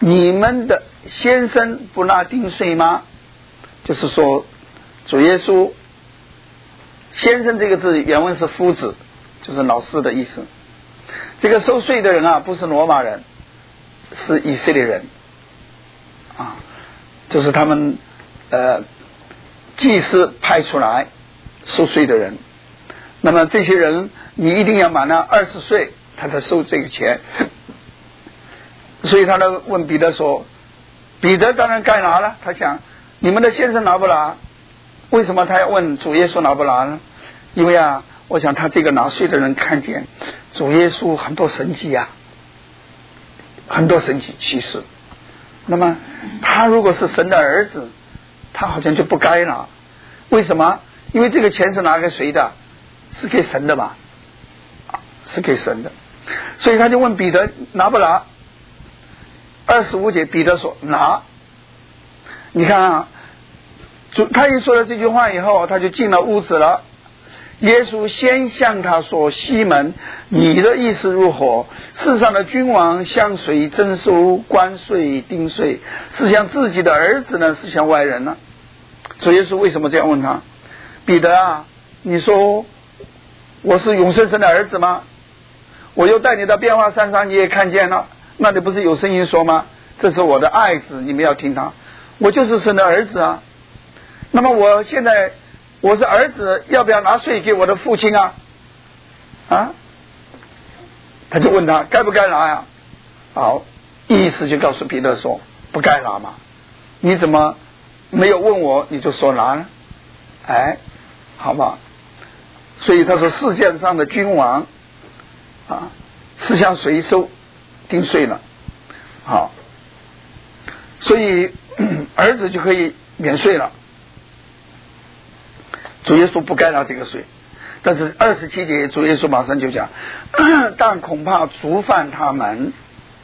你们的先生不拿丁税吗？就是说主耶稣先生这个字原文是夫子，就是老师的意思。这个收税的人啊，不是罗马人，是以色列人啊，就是他们呃祭司派出来收税的人。那么这些人你一定要满了二十岁他才收这个钱，所以他呢问彼得说，彼得当然该拿了，他想你们的先生拿不拿？为什么他要问主耶稣拿不拿呢？因为啊，我想他这个拿税的人看见主耶稣很多神迹啊，很多神迹奇事，那么他如果是神的儿子，他好像就不该拿。为什么？因为这个钱是拿给谁的？是给神的吧，是给神的。所以他就问彼得拿不拿。二十五节彼得说拿。你看啊，他一说了这句话以后，他就进了屋子了。耶稣先向他说，西门，你的意思如何？世上的君王向谁征收关税丁税？是向自己的儿子呢，是向外人呢？主耶稣为什么这样问他？彼得啊，你说我是永生神的儿子吗？我又带你到变化山上，你也看见了，那你不是有声音说吗？这是我的爱子，你们要听他。我就是神的儿子啊。那么我现在我是儿子，要不要拿税给我的父亲啊？啊？他就问他该不该拿呀？好，意思就告诉彼得说不该拿嘛。你怎么没有问我你就说拿呢？哎，好吧。所以他说世界上的君王啊，是向谁收丁税了？好，所以儿子就可以免税了。主耶稣不该拿这个税，但是二十七节主耶稣马上就讲，但恐怕触犯他们。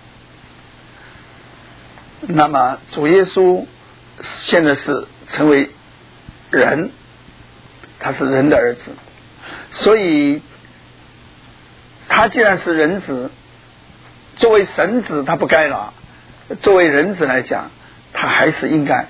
那么主耶稣现在是成为人，他是人的儿子，所以他既然是人子，作为神子他不该拿，作为人子来讲他还是应该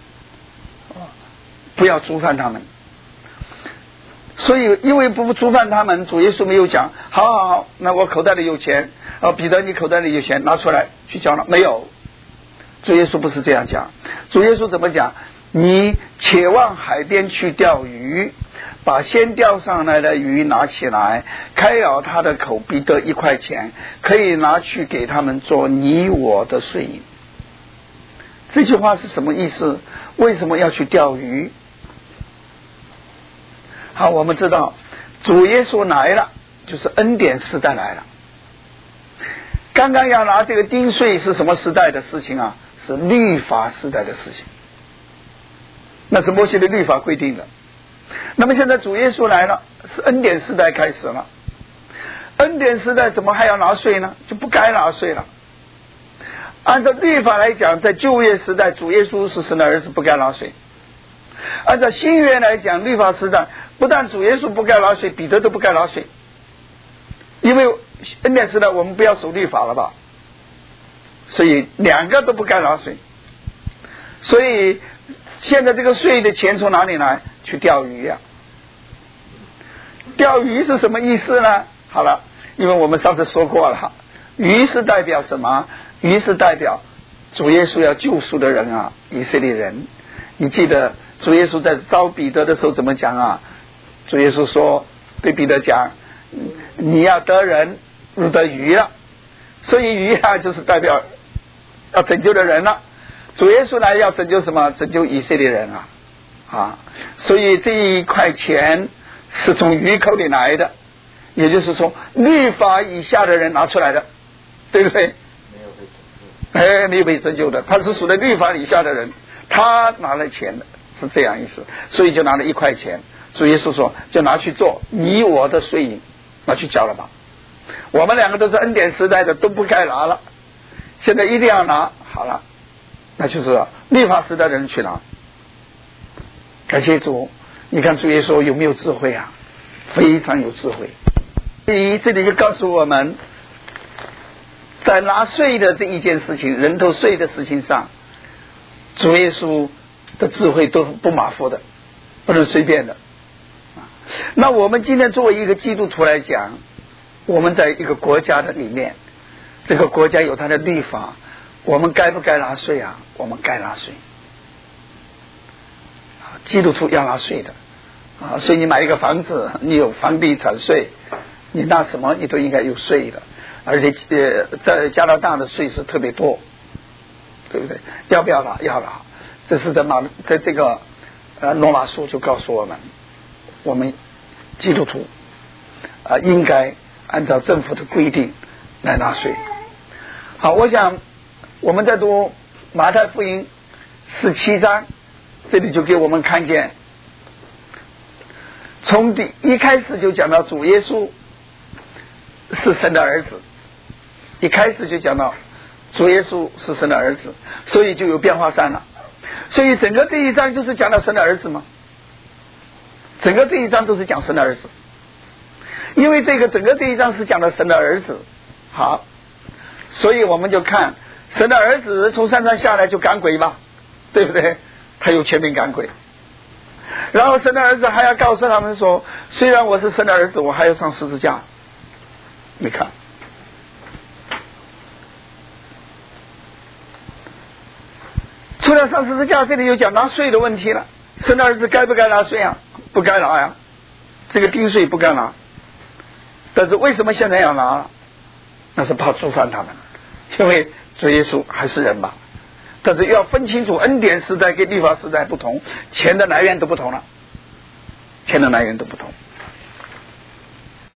不要触犯他们。所以因为不触犯他们，主耶稣没有讲好好好，那我口袋里有钱啊，彼得你口袋里有钱拿出来去交了，没有。主耶稣不是这样讲。主耶稣怎么讲？你且往海边去钓鱼，把先钓上来的鱼拿起来，开了他的口，必得一块钱，可以拿去给他们做你我的税银。这句话是什么意思？为什么要去钓鱼？好，我们知道主耶稣来了，就是恩典时代来了。刚刚要拿这个丁税是什么时代的事情啊？是律法时代的事情，那是摩西的律法规定的。那么现在主耶稣来了，是恩典时代开始了。恩典时代怎么还要拿税呢？就不该拿税了。按照律法来讲，在旧约时代主耶稣是神的儿子，不该拿税。按照新约来讲，律法时代不但主耶稣不该拿税，彼得都不该拿税。因为恩典时代我们不要守律法了吧，所以两个都不该拿税。所以现在这个税的钱从哪里来？去钓鱼呀、啊。钓鱼是什么意思呢？好了，因为我们上次说过了，鱼是代表什么？鱼是代表主耶稣要救赎的人啊，以色列人。你记得主耶稣在招彼得的时候怎么讲啊？主耶稣说对彼得讲，你要得人如得鱼了。所以鱼啊就是代表要拯救的人了。主耶稣来要拯救什么？拯救以色列人啊啊！所以这一块钱是从鱼口里来的，也就是说律法以下的人拿出来的，对不对？ 没有被拯救。 哎，没有被拯救的，他是属于律法以下的人，他拿了钱的，是这样意思。所以就拿了一块钱，主耶稣说就拿去做你我的税银，拿去交了吧。我们两个都是恩典时代的，都不该拿了，现在一定要拿。好了，那就是律法时代的人去拿。感谢主，你看主耶稣有没有智慧啊？非常有智慧。第一，这里就告诉我们， 在拿税的这一件事情，人头税的事情上，主耶稣的智慧都不马虎的，不能随便的。那我们今天作为一个基督徒来讲，我们在一个国家的里面，这个国家有它的律法，我们该不该拿税啊？我们该拿税。基督徒要拿税的啊，所以你买一个房子，你有房地产税，你拿什么你都应该有税的，而且呃，在加拿大的税是特别多，对不对？要不要拿？要拿。这是在马在这个呃罗马书就告诉我们，我们基督徒啊、呃、应该按照政府的规定来纳税。好，我想我们在读马太福音十七章，这里就给我们看见，从第一开始就讲到主耶稣是神的儿子，一开始就讲到主耶稣是神的儿子，所以就有变化山了。所以整个这一章就是讲到神的儿子吗？整个这一章都是讲神的儿子，因为这个整个这一章是讲到神的儿子。好，所以我们就看神的儿子从山上下来就赶鬼吧，对不对？他有权柄赶鬼。然后神的儿子还要告诉他们说，虽然我是神的儿子，我还要上十字架。你看，除了上十字架，这里又讲拿税的问题了。神的儿子该不该拿税啊？不该拿呀，这个丁税不该拿。但是为什么现在要拿？那是怕触犯他们，因为主耶稣还是人吧。但是要分清楚，恩典时代跟律法时代不同，钱的来源都不同了，钱的来源都不同。